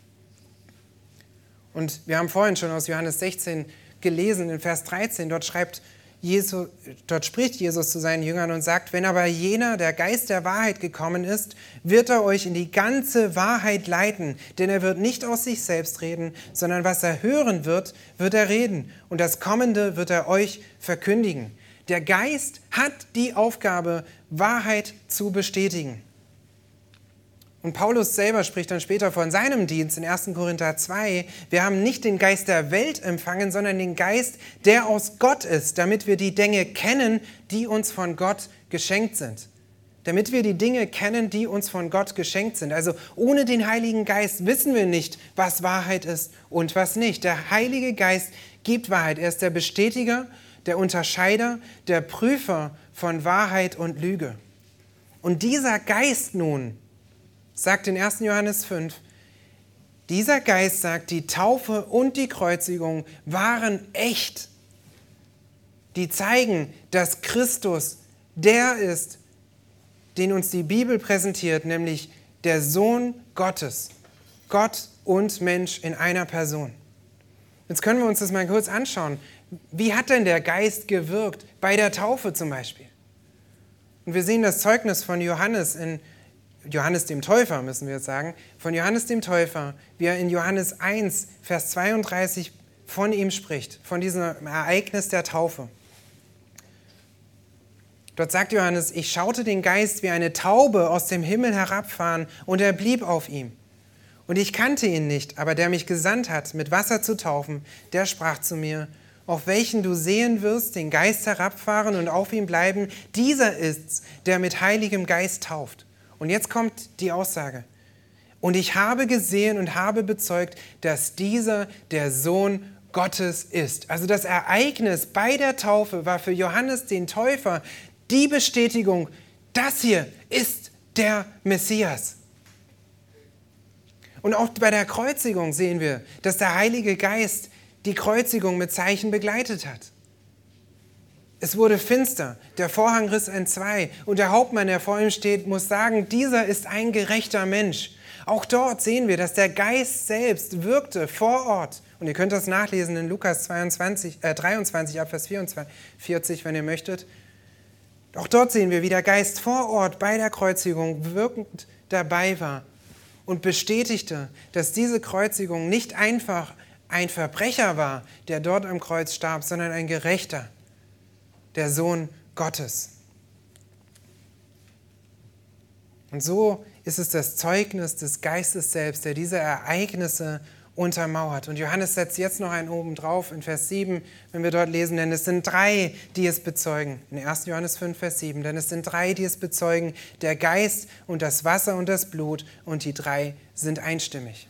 Und wir haben vorhin schon aus Johannes 16 gelesen, in Vers 13, dort spricht Jesus zu seinen Jüngern und sagt, wenn aber jener, der Geist der Wahrheit gekommen ist, wird er euch in die ganze Wahrheit leiten, denn er wird nicht aus sich selbst reden, sondern was er hören wird, wird er reden und das Kommende wird er euch verkündigen. Der Geist hat die Aufgabe, Wahrheit zu bestätigen. Und Paulus selber spricht dann später von seinem Dienst in 1. Korinther 2. Wir haben nicht den Geist der Welt empfangen, sondern den Geist, der aus Gott ist, damit wir die Dinge kennen, die uns von Gott geschenkt sind. Damit wir die Dinge kennen, die uns von Gott geschenkt sind. Also ohne den Heiligen Geist wissen wir nicht, was Wahrheit ist und was nicht. Der Heilige Geist gibt Wahrheit. Er ist der Bestätiger, der Unterscheider, der Prüfer von Wahrheit und Lüge. Und dieser Geist nun, sagt in 1. Johannes 5, dieser Geist sagt, die Taufe und die Kreuzigung waren echt. Die zeigen, dass Christus der ist, den uns die Bibel präsentiert, nämlich der Sohn Gottes. Gott und Mensch in einer Person. Jetzt können wir uns das mal kurz anschauen. Wie hat denn der Geist gewirkt? Bei der Taufe zum Beispiel. Und wir sehen das Zeugnis von Johannes dem Täufer, müssen wir jetzt sagen, von Johannes dem Täufer, wie er in Johannes 1, Vers 32 von ihm spricht, von diesem Ereignis der Taufe. Dort sagt Johannes, ich schaute den Geist wie eine Taube aus dem Himmel herabfahren und er blieb auf ihm. Und ich kannte ihn nicht, aber der mich gesandt hat, mit Wasser zu taufen, der sprach zu mir, auf welchen du sehen wirst, den Geist herabfahren und auf ihm bleiben, dieser ist's, der mit Heiligem Geist tauft. Und jetzt kommt die Aussage. Und ich habe gesehen und habe bezeugt, dass dieser der Sohn Gottes ist. Also das Ereignis bei der Taufe war für Johannes den Täufer die Bestätigung, das hier ist der Messias. Und auch bei der Kreuzigung sehen wir, dass der Heilige Geist die Kreuzigung mit Zeichen begleitet hat. Es wurde finster, der Vorhang riss entzwei und der Hauptmann, der vor ihm steht, muss sagen, dieser ist ein gerechter Mensch. Auch dort sehen wir, dass der Geist selbst wirkte vor Ort. Und ihr könnt das nachlesen in Lukas 23 ab Vers 44, wenn ihr möchtet. Auch dort sehen wir, wie der Geist vor Ort bei der Kreuzigung wirkend dabei war und bestätigte, dass diese Kreuzigung nicht einfach ein Verbrecher war, der dort am Kreuz starb, sondern ein Gerechter, der Sohn Gottes. Und so ist es das Zeugnis des Geistes selbst, der diese Ereignisse untermauert. Und Johannes setzt jetzt noch einen oben drauf in Vers 7, wenn wir dort lesen, denn es sind drei, die es bezeugen. In 1. Johannes 5, Vers 7, denn es sind drei, die es bezeugen, der Geist und das Wasser und das Blut, und die drei sind einstimmig.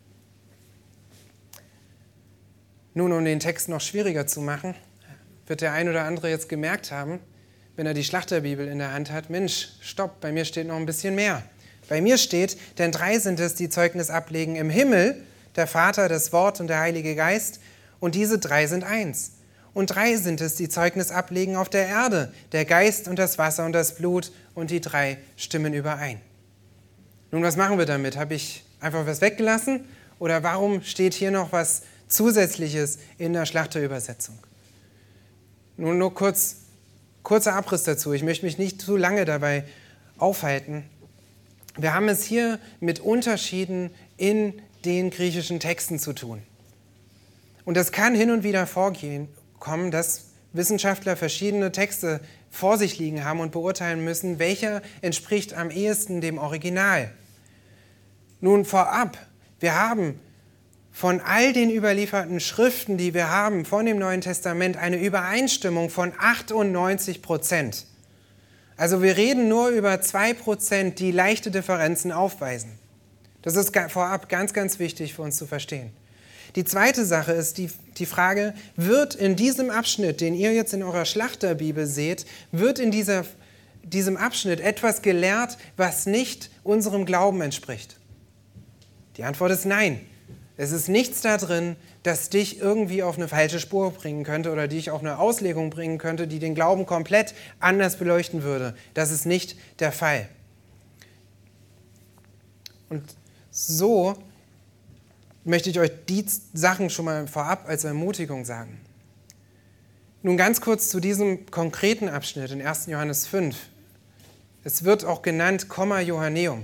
Nun, um den Text noch schwieriger zu machen, wird der ein oder andere jetzt gemerkt haben, wenn er die Schlachterbibel in der Hand hat, Mensch, stopp, bei mir steht noch ein bisschen mehr. Bei mir steht, denn drei sind es, die Zeugnis ablegen im Himmel, der Vater, das Wort und der Heilige Geist, und diese drei sind eins. Und drei sind es, die Zeugnis ablegen auf der Erde, der Geist und das Wasser und das Blut, und die drei stimmen überein. Nun, was machen wir damit? Habe ich einfach was weggelassen? Oder warum steht hier noch was Zusätzliches in der Schlachterübersetzung? Nun, nur kurzer Abriss dazu. Ich möchte mich nicht zu lange dabei aufhalten. Wir haben es hier mit Unterschieden in den griechischen Texten zu tun. Und es kann hin und wieder vorkommen, dass Wissenschaftler verschiedene Texte vor sich liegen haben und beurteilen müssen, welcher entspricht am ehesten dem Original. Nun vorab, wir haben von all den überlieferten Schriften, die wir haben von dem Neuen Testament, eine Übereinstimmung von 98%. Also wir reden nur über 2%, die leichte Differenzen aufweisen. Das ist vorab ganz, ganz wichtig für uns zu verstehen. Die zweite Sache ist die Frage, wird in diesem Abschnitt, den ihr jetzt in eurer Schlachterbibel seht, wird in diesem Abschnitt etwas gelehrt, was nicht unserem Glauben entspricht? Die Antwort ist nein. Es ist nichts da drin, das dich irgendwie auf eine falsche Spur bringen könnte oder dich auf eine Auslegung bringen könnte, die den Glauben komplett anders beleuchten würde. Das ist nicht der Fall. Und so möchte ich euch die Sachen schon mal vorab als Ermutigung sagen. Nun ganz kurz zu diesem konkreten Abschnitt in 1. Johannes 5. Es wird auch genannt Comma Johanneum.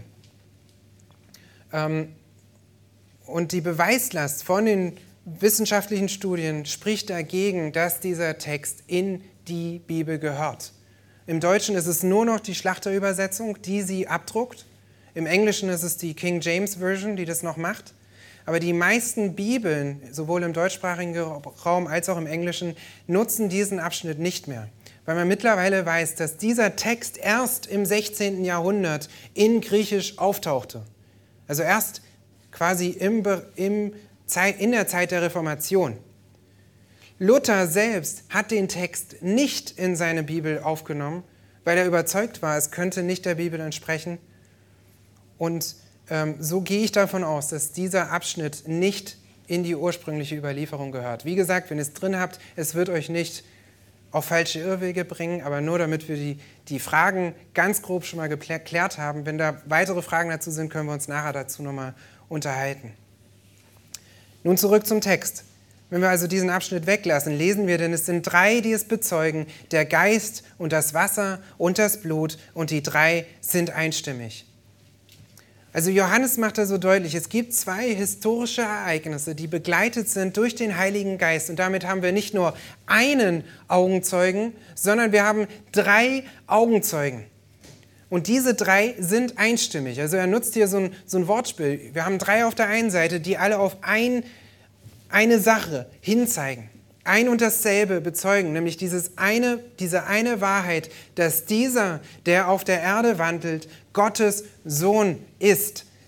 Und die Beweislast von den wissenschaftlichen Studien spricht dagegen, dass dieser Text in die Bibel gehört. Im Deutschen ist es nur noch die Schlachterübersetzung, die sie abdruckt. Im Englischen ist es die King James Version, die das noch macht. Aber die meisten Bibeln, sowohl im deutschsprachigen Raum als auch im Englischen, nutzen diesen Abschnitt nicht mehr. Weil man mittlerweile weiß, dass dieser Text erst im 16. Jahrhundert in Griechisch auftauchte. Also erst quasi in der Zeit der Reformation. Luther selbst hat den Text nicht in seine Bibel aufgenommen, weil er überzeugt war, es könnte nicht der Bibel entsprechen. Und so gehe ich davon aus, dass dieser Abschnitt nicht in die ursprüngliche Überlieferung gehört. Wie gesagt, wenn ihr es drin habt, es wird euch nicht auf falsche Irrwege bringen, aber nur damit wir die Fragen ganz grob schon mal geklärt haben. Wenn da weitere Fragen dazu sind, können wir uns nachher dazu nochmal unterhalten. Nun zurück zum Text. Wenn wir also diesen Abschnitt weglassen, lesen wir, denn es sind drei, die es bezeugen, der Geist und das Wasser und das Blut, und die drei sind einstimmig. Also Johannes macht da so deutlich, es gibt zwei historische Ereignisse, die begleitet sind durch den Heiligen Geist. Und damit haben wir nicht nur einen Augenzeugen, sondern wir haben drei Augenzeugen. Und diese drei sind einstimmig. Also er nutzt hier so ein Wortspiel. Wir haben drei auf der einen Seite, die alle auf eine Sache hinzeigen. Ein und dasselbe bezeugen, nämlich diese eine Wahrheit, dass dieser, der auf der Erde wandelt, Gottes Sohn ist,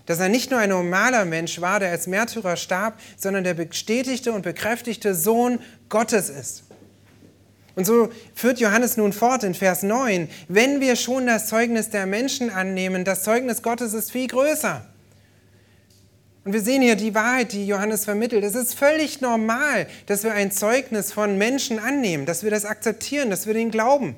Dass er nicht nur ein normaler Mensch war, der als Märtyrer starb, sondern der bestätigte und bekräftigte Sohn Gottes ist. Und so führt Johannes nun fort in Vers 9, wenn wir schon das Zeugnis der Menschen annehmen, das Zeugnis Gottes ist viel größer. Und wir sehen hier die Wahrheit, die Johannes vermittelt. Es ist völlig normal, dass wir ein Zeugnis von Menschen annehmen, dass wir das akzeptieren, dass wir den glauben.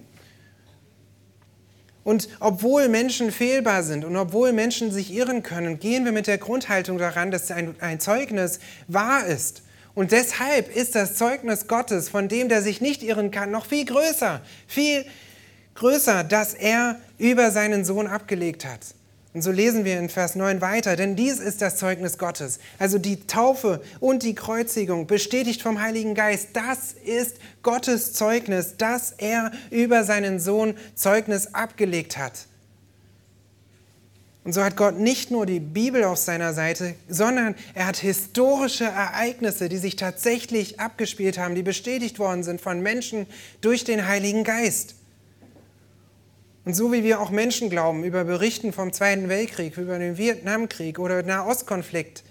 Und obwohl Menschen fehlbar sind und obwohl Menschen sich irren können, gehen wir mit der Grundhaltung daran, dass ein Zeugnis wahr ist. Und deshalb ist das Zeugnis Gottes, von dem, der sich nicht irren kann, noch viel größer, dass er über seinen Sohn abgelegt hat. Und so lesen wir in Vers 9 weiter, denn dies ist das Zeugnis Gottes, also die Taufe und die Kreuzigung, bestätigt vom Heiligen Geist. Das ist Gottes Zeugnis, dass er über seinen Sohn Zeugnis abgelegt hat. Und so hat Gott nicht nur die Bibel auf seiner Seite, sondern er hat historische Ereignisse, die sich tatsächlich abgespielt haben, die bestätigt worden sind von Menschen durch den Heiligen Geist. Und so wie wir auch Menschen glauben, über Berichten vom Zweiten Weltkrieg, über den Vietnamkrieg oder den Nahostkonflikt,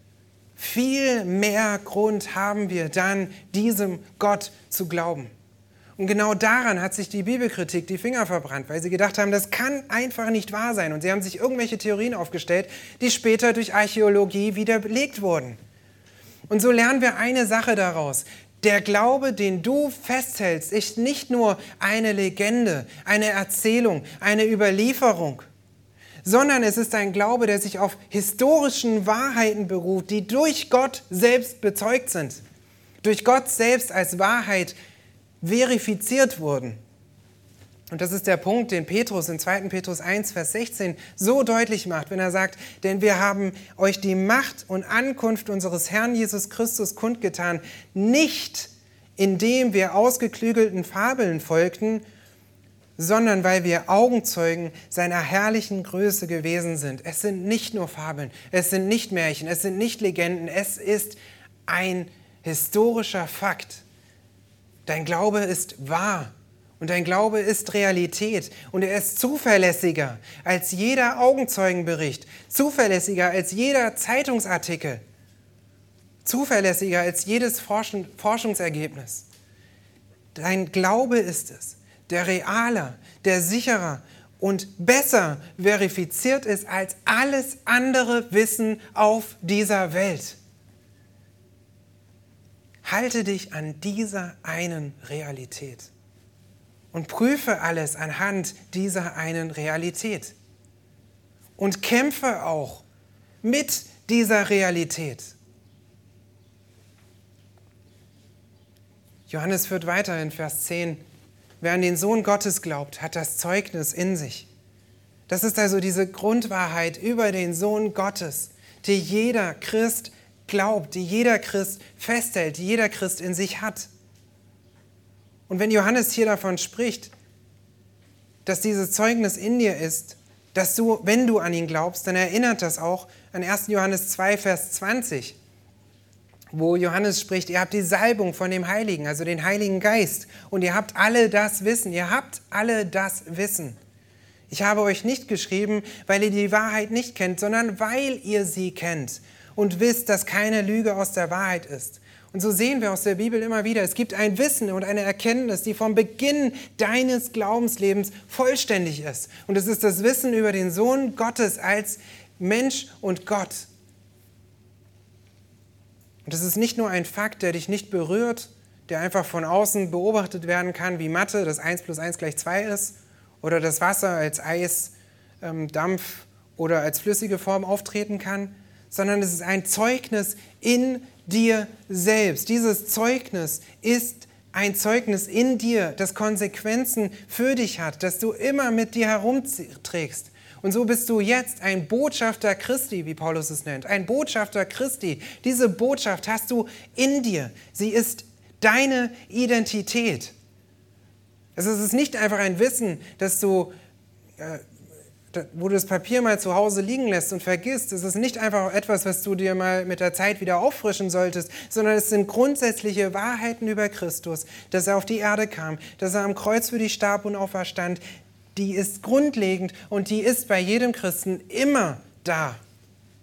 viel mehr Grund haben wir dann, diesem Gott zu glauben. Und genau daran hat sich die Bibelkritik die Finger verbrannt, weil sie gedacht haben, das kann einfach nicht wahr sein. Und sie haben sich irgendwelche Theorien aufgestellt, die später durch Archäologie wieder belegt wurden. Und so lernen wir eine Sache daraus. Der Glaube, den du festhältst, ist nicht nur eine Legende, eine Erzählung, eine Überlieferung, sondern es ist ein Glaube, der sich auf historischen Wahrheiten beruht, die durch Gott selbst bezeugt sind, durch Gott selbst als Wahrheit verifiziert wurden. Und das ist der Punkt, den Petrus in 2. Petrus 1, Vers 16 so deutlich macht, wenn er sagt, denn wir haben euch die Macht und Ankunft unseres Herrn Jesus Christus kundgetan, nicht indem wir ausgeklügelten Fabeln folgten, sondern weil wir Augenzeugen seiner herrlichen Größe gewesen sind. Es sind nicht nur Fabeln, es sind nicht Märchen, es sind nicht Legenden, es ist ein historischer Fakt. Dein Glaube ist wahr. Und dein Glaube ist Realität und er ist zuverlässiger als jeder Augenzeugenbericht, zuverlässiger als jeder Zeitungsartikel, zuverlässiger als jedes Forschungsergebnis. Dein Glaube ist es, der realer, der sicherer und besser verifiziert ist als alles andere Wissen auf dieser Welt. Halte dich an dieser einen Realität. Und prüfe alles anhand dieser einen Realität. Und kämpfe auch mit dieser Realität. Johannes führt weiter in Vers 10. Wer an den Sohn Gottes glaubt, hat das Zeugnis in sich. Das ist also diese Grundwahrheit über den Sohn Gottes, die jeder Christ glaubt, die jeder Christ festhält, die jeder Christ in sich hat. Und wenn Johannes hier davon spricht, dass dieses Zeugnis in dir ist, dass du, wenn du an ihn glaubst, dann erinnert das auch an 1. Johannes 2, Vers 20, wo Johannes spricht, ihr habt die Salbung von dem Heiligen, also den Heiligen Geist, und ihr habt alle das Wissen, Ich habe euch nicht geschrieben, weil ihr die Wahrheit nicht kennt, sondern weil ihr sie kennt und wisst, dass keine Lüge aus der Wahrheit ist. Und so sehen wir aus der Bibel immer wieder, es gibt ein Wissen und eine Erkenntnis, die vom Beginn deines Glaubenslebens vollständig ist. Und es ist das Wissen über den Sohn Gottes als Mensch und Gott. Und es ist nicht nur ein Fakt, der dich nicht berührt, der einfach von außen beobachtet werden kann, wie Mathe, dass 1 plus 1 gleich 2 ist, oder das Wasser als Eis, Dampf oder als flüssige Form auftreten kann, sondern es ist ein Zeugnis in dir selbst. Dieses Zeugnis ist ein Zeugnis in dir, das Konsequenzen für dich hat, das du immer mit dir herumträgst. Und so bist du jetzt ein Botschafter Christi, wie Paulus es nennt. Ein Botschafter Christi. Diese Botschaft hast du in dir. Sie ist deine Identität. Also es ist nicht einfach ein Wissen, dass du wo du das Papier mal zu Hause liegen lässt und vergisst. Es ist nicht einfach etwas, was du dir mal mit der Zeit wieder auffrischen solltest, sondern es sind grundsätzliche Wahrheiten über Christus, dass er auf die Erde kam, dass er am Kreuz für dich starb und auferstand. Die ist grundlegend und die ist bei jedem Christen immer da.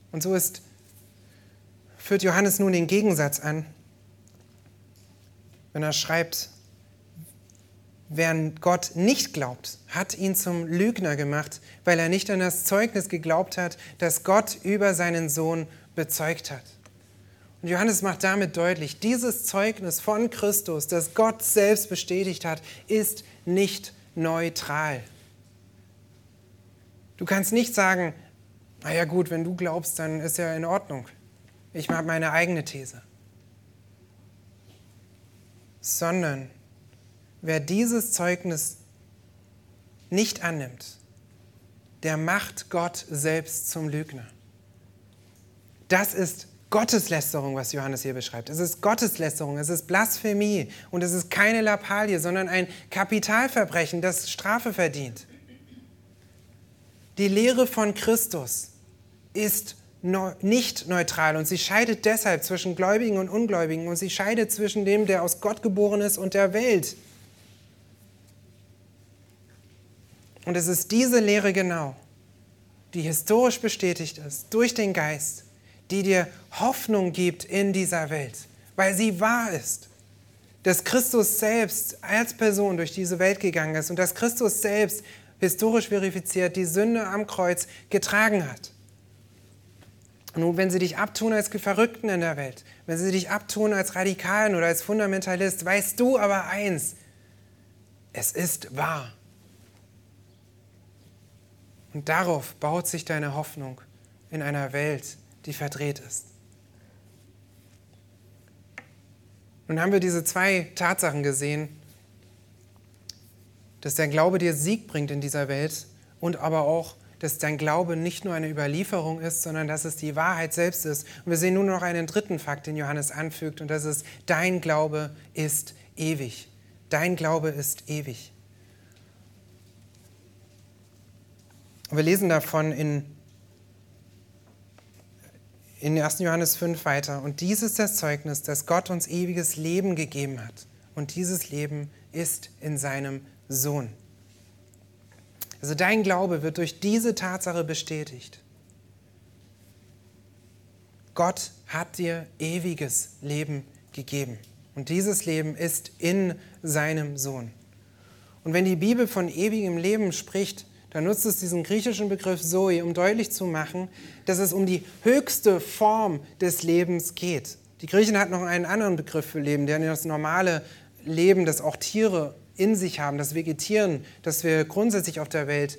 Und so führt Johannes nun den Gegensatz an, wenn er schreibt, wer an Gott nicht glaubt, hat ihn zum Lügner gemacht, weil er nicht an das Zeugnis geglaubt hat, das Gott über seinen Sohn bezeugt hat. Und Johannes macht damit deutlich, dieses Zeugnis von Christus, das Gott selbst bestätigt hat, ist nicht neutral. Du kannst nicht sagen, naja gut, wenn du glaubst, dann ist ja in Ordnung. Ich habe meine eigene These. Sondern wer dieses Zeugnis nicht annimmt, der macht Gott selbst zum Lügner. Das ist Gotteslästerung, was Johannes hier beschreibt. Es ist Gotteslästerung, es ist Blasphemie und es ist keine Lappalie, sondern ein Kapitalverbrechen, das Strafe verdient. Die Lehre von Christus ist nicht neutral und sie scheidet deshalb zwischen Gläubigen und Ungläubigen und sie scheidet zwischen dem, der aus Gott geboren ist, und der Welt. Und es ist diese Lehre genau, die historisch bestätigt ist durch den Geist, die dir Hoffnung gibt in dieser Welt, weil sie wahr ist. Dass Christus selbst als Person durch diese Welt gegangen ist und dass Christus selbst historisch verifiziert die Sünde am Kreuz getragen hat. Und nun, wenn sie dich abtun als Verrückten in der Welt, wenn sie dich abtun als Radikalen oder als Fundamentalist, weißt du aber eins, es ist wahr. Und darauf baut sich deine Hoffnung in einer Welt, die verdreht ist. Nun haben wir diese zwei Tatsachen gesehen, dass dein Glaube dir Sieg bringt in dieser Welt und aber auch, dass dein Glaube nicht nur eine Überlieferung ist, sondern dass es die Wahrheit selbst ist. Und wir sehen nun noch einen dritten Fakt, den Johannes anfügt, und das ist, dein Glaube ist ewig. Dein Glaube ist ewig. Und wir lesen davon in 1. Johannes 5 weiter. Und dies ist das Zeugnis, dass Gott uns ewiges Leben gegeben hat. Und dieses Leben ist in seinem Sohn. Also dein Glaube wird durch diese Tatsache bestätigt. Gott hat dir ewiges Leben gegeben. Und dieses Leben ist in seinem Sohn. Und wenn die Bibel von ewigem Leben spricht, dann nutzt es diesen griechischen Begriff Zoe, um deutlich zu machen, dass es um die höchste Form des Lebens geht. Die Griechen hatten noch einen anderen Begriff für Leben, der das normale Leben, das auch Tiere in sich haben, das Vegetieren, das wir grundsätzlich auf der Welt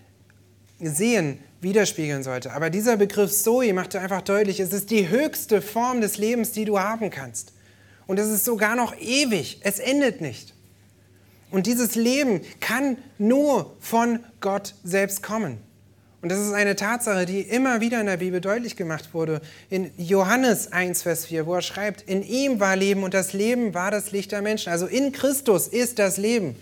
sehen, widerspiegeln sollte. Aber dieser Begriff Zoe macht einfach deutlich, es ist die höchste Form des Lebens, die du haben kannst. Und es ist sogar noch ewig, es endet nicht. Und dieses Leben kann nur von Gott selbst kommen. Und das ist eine Tatsache, die immer wieder in der Bibel deutlich gemacht wurde. In Johannes 1, Vers 4, wo er schreibt, in ihm war Leben und das Leben war das Licht der Menschen. Also in Christus ist das Leben.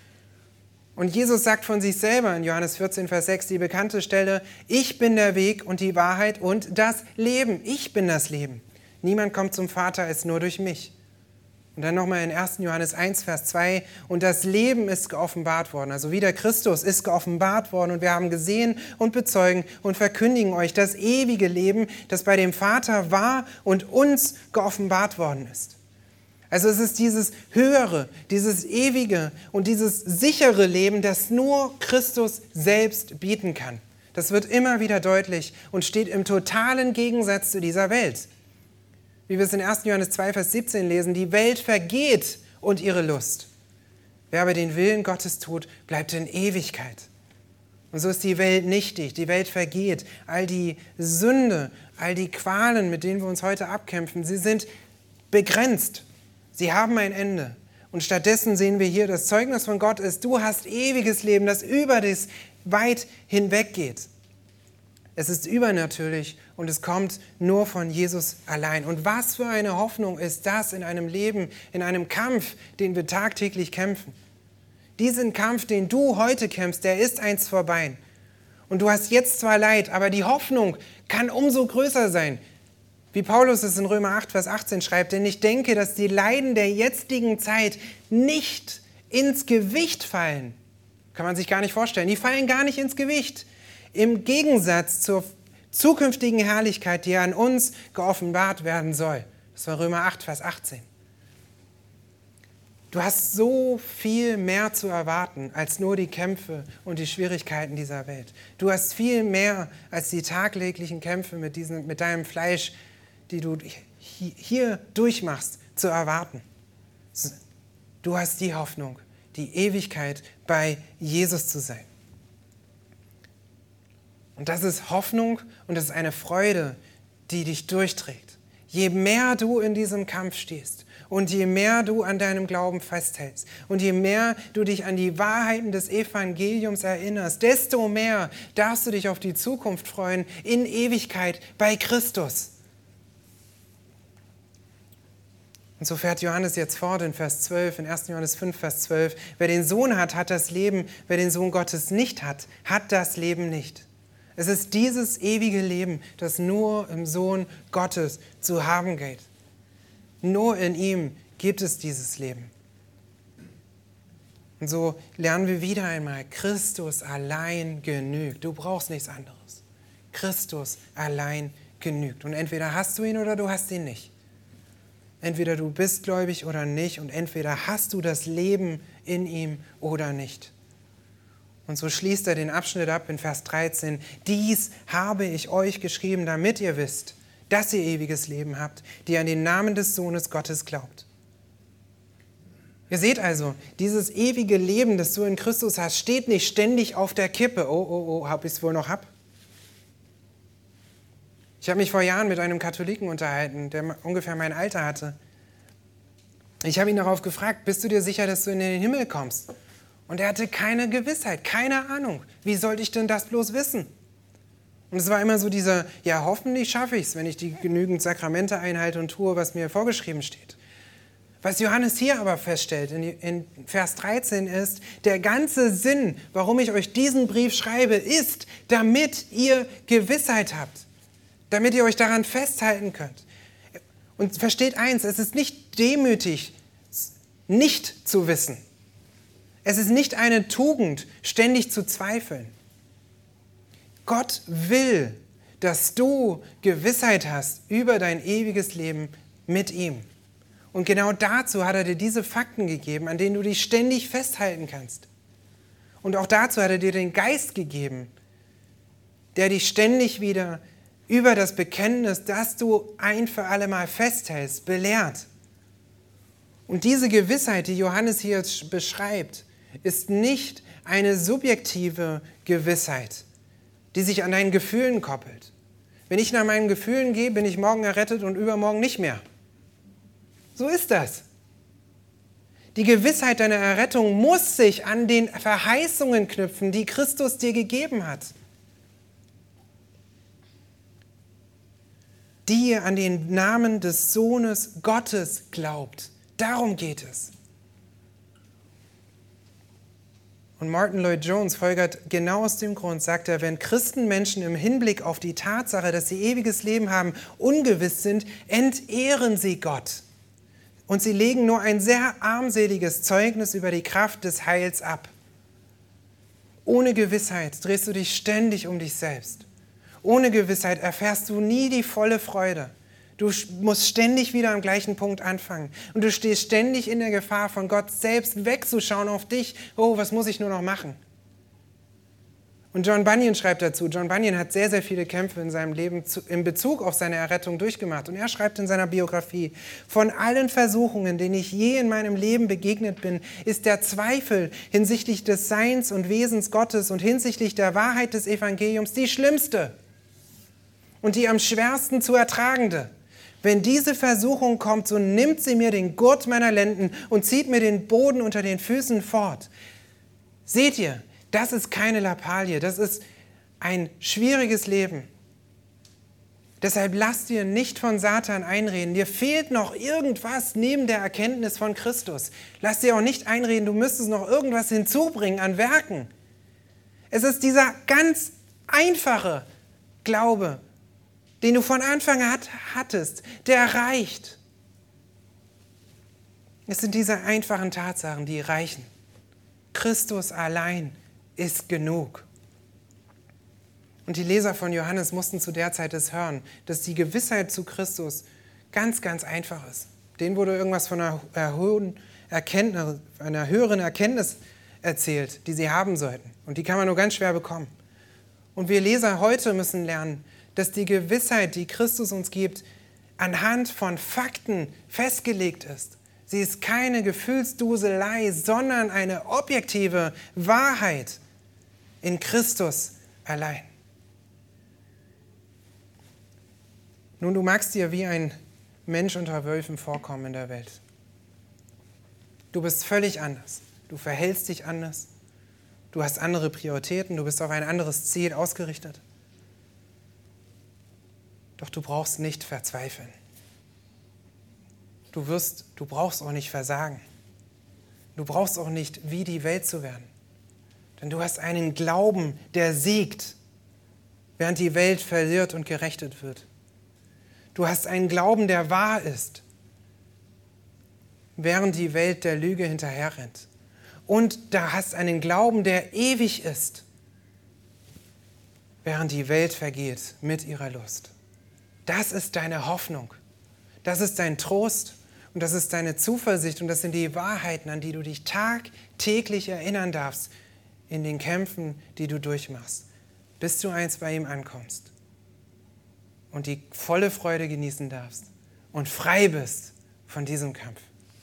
Und Jesus sagt von sich selber in Johannes 14, Vers 6, die bekannte Stelle, ich bin der Weg und die Wahrheit und das Leben. Ich bin das Leben. Niemand kommt zum Vater als nur durch mich. Und dann nochmal in 1. Johannes 1, Vers 2, und das Leben ist geoffenbart worden. Also wieder Christus ist geoffenbart worden und wir haben gesehen und bezeugen und verkündigen euch das ewige Leben, das bei dem Vater war und uns geoffenbart worden ist. Also es ist dieses höhere, dieses ewige und dieses sichere Leben, das nur Christus selbst bieten kann. Das wird immer wieder deutlich und steht im totalen Gegensatz zu dieser Welt. Wie wir es in 1. Johannes 2, Vers 17 lesen, die Welt vergeht und ihre Lust. Wer aber den Willen Gottes tut, bleibt in Ewigkeit. Und so ist die Welt nichtig, die Welt vergeht. All die Sünde, all die Qualen, mit denen wir uns heute abkämpfen, sie sind begrenzt. Sie haben ein Ende. Und stattdessen sehen wir hier, das Zeugnis von Gott ist, du hast ewiges Leben, das über das weit hinweg geht. Es ist übernatürlich und es kommt nur von Jesus allein. Und was für eine Hoffnung ist das in einem Leben, in einem Kampf, den wir tagtäglich kämpfen. Diesen Kampf, den du heute kämpfst, der ist einst vorbei. Und du hast jetzt zwar Leid, aber die Hoffnung kann umso größer sein. Wie Paulus es in Römer 8, Vers 18 schreibt, denn ich denke, dass die Leiden der jetzigen Zeit nicht ins Gewicht fallen. Kann man sich gar nicht vorstellen. Die fallen gar nicht ins Gewicht. Im Gegensatz zukünftigen Herrlichkeit, die an uns geoffenbart werden soll. Das war Römer 8, Vers 18. Du hast so viel mehr zu erwarten als nur die Kämpfe und die Schwierigkeiten dieser Welt. Du hast viel mehr als die tagtäglichen Kämpfe mit deinem Fleisch, die du hier durchmachst, zu erwarten. Du hast die Hoffnung, die Ewigkeit bei Jesus zu sein. Und das ist Hoffnung und das ist eine Freude, die dich durchträgt. Je mehr du in diesem Kampf stehst und je mehr du an deinem Glauben festhältst und je mehr du dich an die Wahrheiten des Evangeliums erinnerst, desto mehr darfst du dich auf die Zukunft freuen in Ewigkeit bei Christus. Und so fährt Johannes jetzt fort in Vers 12, in 1. Johannes 5, Vers 12. Wer den Sohn hat, hat das Leben. Wer den Sohn Gottes nicht hat, hat das Leben nicht. Es ist dieses ewige Leben, das nur im Sohn Gottes zu haben geht. Nur in ihm gibt es dieses Leben. Und so lernen wir wieder einmal, Christus allein genügt. Du brauchst nichts anderes. Christus allein genügt. Und entweder hast du ihn oder du hast ihn nicht. Entweder du bist gläubig oder nicht und entweder hast du das Leben in ihm oder nicht. Und so schließt er den Abschnitt ab in Vers 13. Dies habe ich euch geschrieben, damit ihr wisst, dass ihr ewiges Leben habt, die an den Namen des Sohnes Gottes glaubt. Ihr seht also, dieses ewige Leben, das du in Christus hast, steht nicht ständig auf der Kippe. Oh, hab ich es wohl noch ab? Ich habe mich vor Jahren mit einem Katholiken unterhalten, der ungefähr mein Alter hatte. Ich habe ihn darauf gefragt, bist du dir sicher, dass du in den Himmel kommst? Und er hatte keine Gewissheit, keine Ahnung. Wie sollte ich denn das bloß wissen? Und es war immer so dieser, ja, hoffentlich schaffe ich es, wenn ich die genügend Sakramente einhalte und tue, was mir vorgeschrieben steht. Was Johannes hier aber feststellt in Vers 13 ist, der ganze Sinn, warum ich euch diesen Brief schreibe, ist, damit ihr Gewissheit habt. Damit ihr euch daran festhalten könnt. Und versteht eins, es ist nicht demütig, nicht zu wissen. Es ist nicht eine Tugend, ständig zu zweifeln. Gott will, dass du Gewissheit hast über dein ewiges Leben mit ihm. Und genau dazu hat er dir diese Fakten gegeben, an denen du dich ständig festhalten kannst. Und auch dazu hat er dir den Geist gegeben, der dich ständig wieder über das Bekenntnis, das du ein für alle Mal festhältst, belehrt. Und diese Gewissheit, die Johannes hier beschreibt, ist nicht eine subjektive Gewissheit, die sich an deinen Gefühlen koppelt. Wenn ich nach meinen Gefühlen gehe, bin ich morgen errettet und übermorgen nicht mehr. So ist das. Die Gewissheit deiner Errettung muss sich an den Verheißungen knüpfen, die Christus dir gegeben hat. Die ihr an den Namen des Sohnes Gottes glaubt. Darum geht es. Und Martin Lloyd-Jones folgert genau aus dem Grund, sagt er, wenn Christenmenschen im Hinblick auf die Tatsache, dass sie ewiges Leben haben, ungewiss sind, entehren sie Gott. Und sie legen nur ein sehr armseliges Zeugnis über die Kraft des Heils ab. Ohne Gewissheit drehst du dich ständig um dich selbst. Ohne Gewissheit erfährst du nie die volle Freude. Du musst ständig wieder am gleichen Punkt anfangen. Und du stehst ständig in der Gefahr, von Gott selbst wegzuschauen auf dich. Oh, was muss ich nur noch machen? Und John Bunyan schreibt dazu, John Bunyan hat sehr, sehr viele Kämpfe in seinem Leben in Bezug auf seine Errettung durchgemacht. Und er schreibt in seiner Biografie, von allen Versuchungen, denen ich je in meinem Leben begegnet bin, ist der Zweifel hinsichtlich des Seins und Wesens Gottes und hinsichtlich der Wahrheit des Evangeliums die schlimmste und die am schwersten zu ertragende. Wenn diese Versuchung kommt, so nimmt sie mir den Gurt meiner Lenden und zieht mir den Boden unter den Füßen fort. Seht ihr, das ist keine Lappalie, das ist ein schwieriges Leben. Deshalb lasst dir nicht von Satan einreden. Dir fehlt noch irgendwas neben der Erkenntnis von Christus. Lass dir auch nicht einreden, du müsstest noch irgendwas hinzubringen an Werken. Es ist dieser ganz einfache Glaube, den du von Anfang an hattest, der reicht. Es sind diese einfachen Tatsachen, die reichen. Christus allein ist genug. Und die Leser von Johannes mussten zu der Zeit es hören, dass die Gewissheit zu Christus ganz, ganz einfach ist. Denen wurde irgendwas von einer höheren Erkenntnis erzählt, die sie haben sollten. Und die kann man nur ganz schwer bekommen. Und wir Leser heute müssen lernen, dass die Gewissheit, die Christus uns gibt, anhand von Fakten festgelegt ist. Sie ist keine Gefühlsduselei, sondern eine objektive Wahrheit in Christus allein. Nun, du magst dir wie ein Mensch unter Wölfen vorkommen in der Welt. Du bist völlig anders. Du verhältst dich anders. Du hast andere Prioritäten. Du bist auf ein anderes Ziel ausgerichtet. Doch du brauchst nicht verzweifeln. Du brauchst auch nicht versagen. Du brauchst auch nicht wie die Welt zu werden. Denn du hast einen Glauben, der siegt, während die Welt verliert und gerechnet wird. Du hast einen Glauben, der wahr ist, während die Welt der Lüge hinterherrennt. Und du hast einen Glauben, der ewig ist, während die Welt vergeht mit ihrer Lust. Das ist deine Hoffnung. Das ist dein Trost und das ist deine Zuversicht und das sind die Wahrheiten, an die du dich tagtäglich erinnern darfst in den Kämpfen, die du durchmachst, bis du einst bei ihm ankommst und die volle Freude genießen darfst und frei bist von diesem Kampf.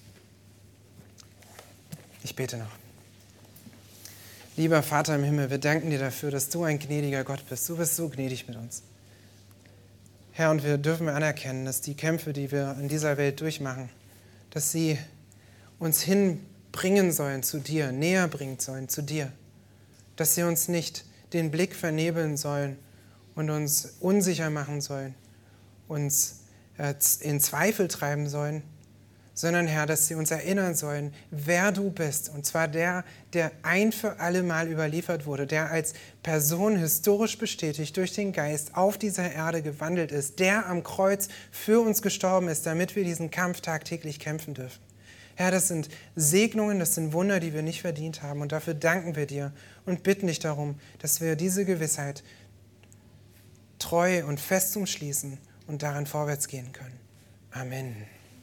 Ich bete noch. Lieber Vater im Himmel, wir danken dir dafür, dass du ein gnädiger Gott bist. Du bist so gnädig mit uns. Herr, und wir dürfen anerkennen, dass die Kämpfe, die wir in dieser Welt durchmachen, dass sie uns hinbringen sollen zu dir, näher bringen sollen zu dir. Dass sie uns nicht den Blick vernebeln sollen und uns unsicher machen sollen, uns in Zweifel treiben sollen, sondern Herr, dass sie uns erinnern sollen, wer du bist. Und zwar der ein für alle Mal überliefert wurde, der als Person historisch bestätigt durch den Geist auf dieser Erde gewandelt ist, der am Kreuz für uns gestorben ist, damit wir diesen Kampf tagtäglich kämpfen dürfen. Herr, das sind Segnungen, das sind Wunder, die wir nicht verdient haben. Und dafür danken wir dir und bitten dich darum, dass wir diese Gewissheit treu und fest umschließen und daran vorwärts gehen können. Amen.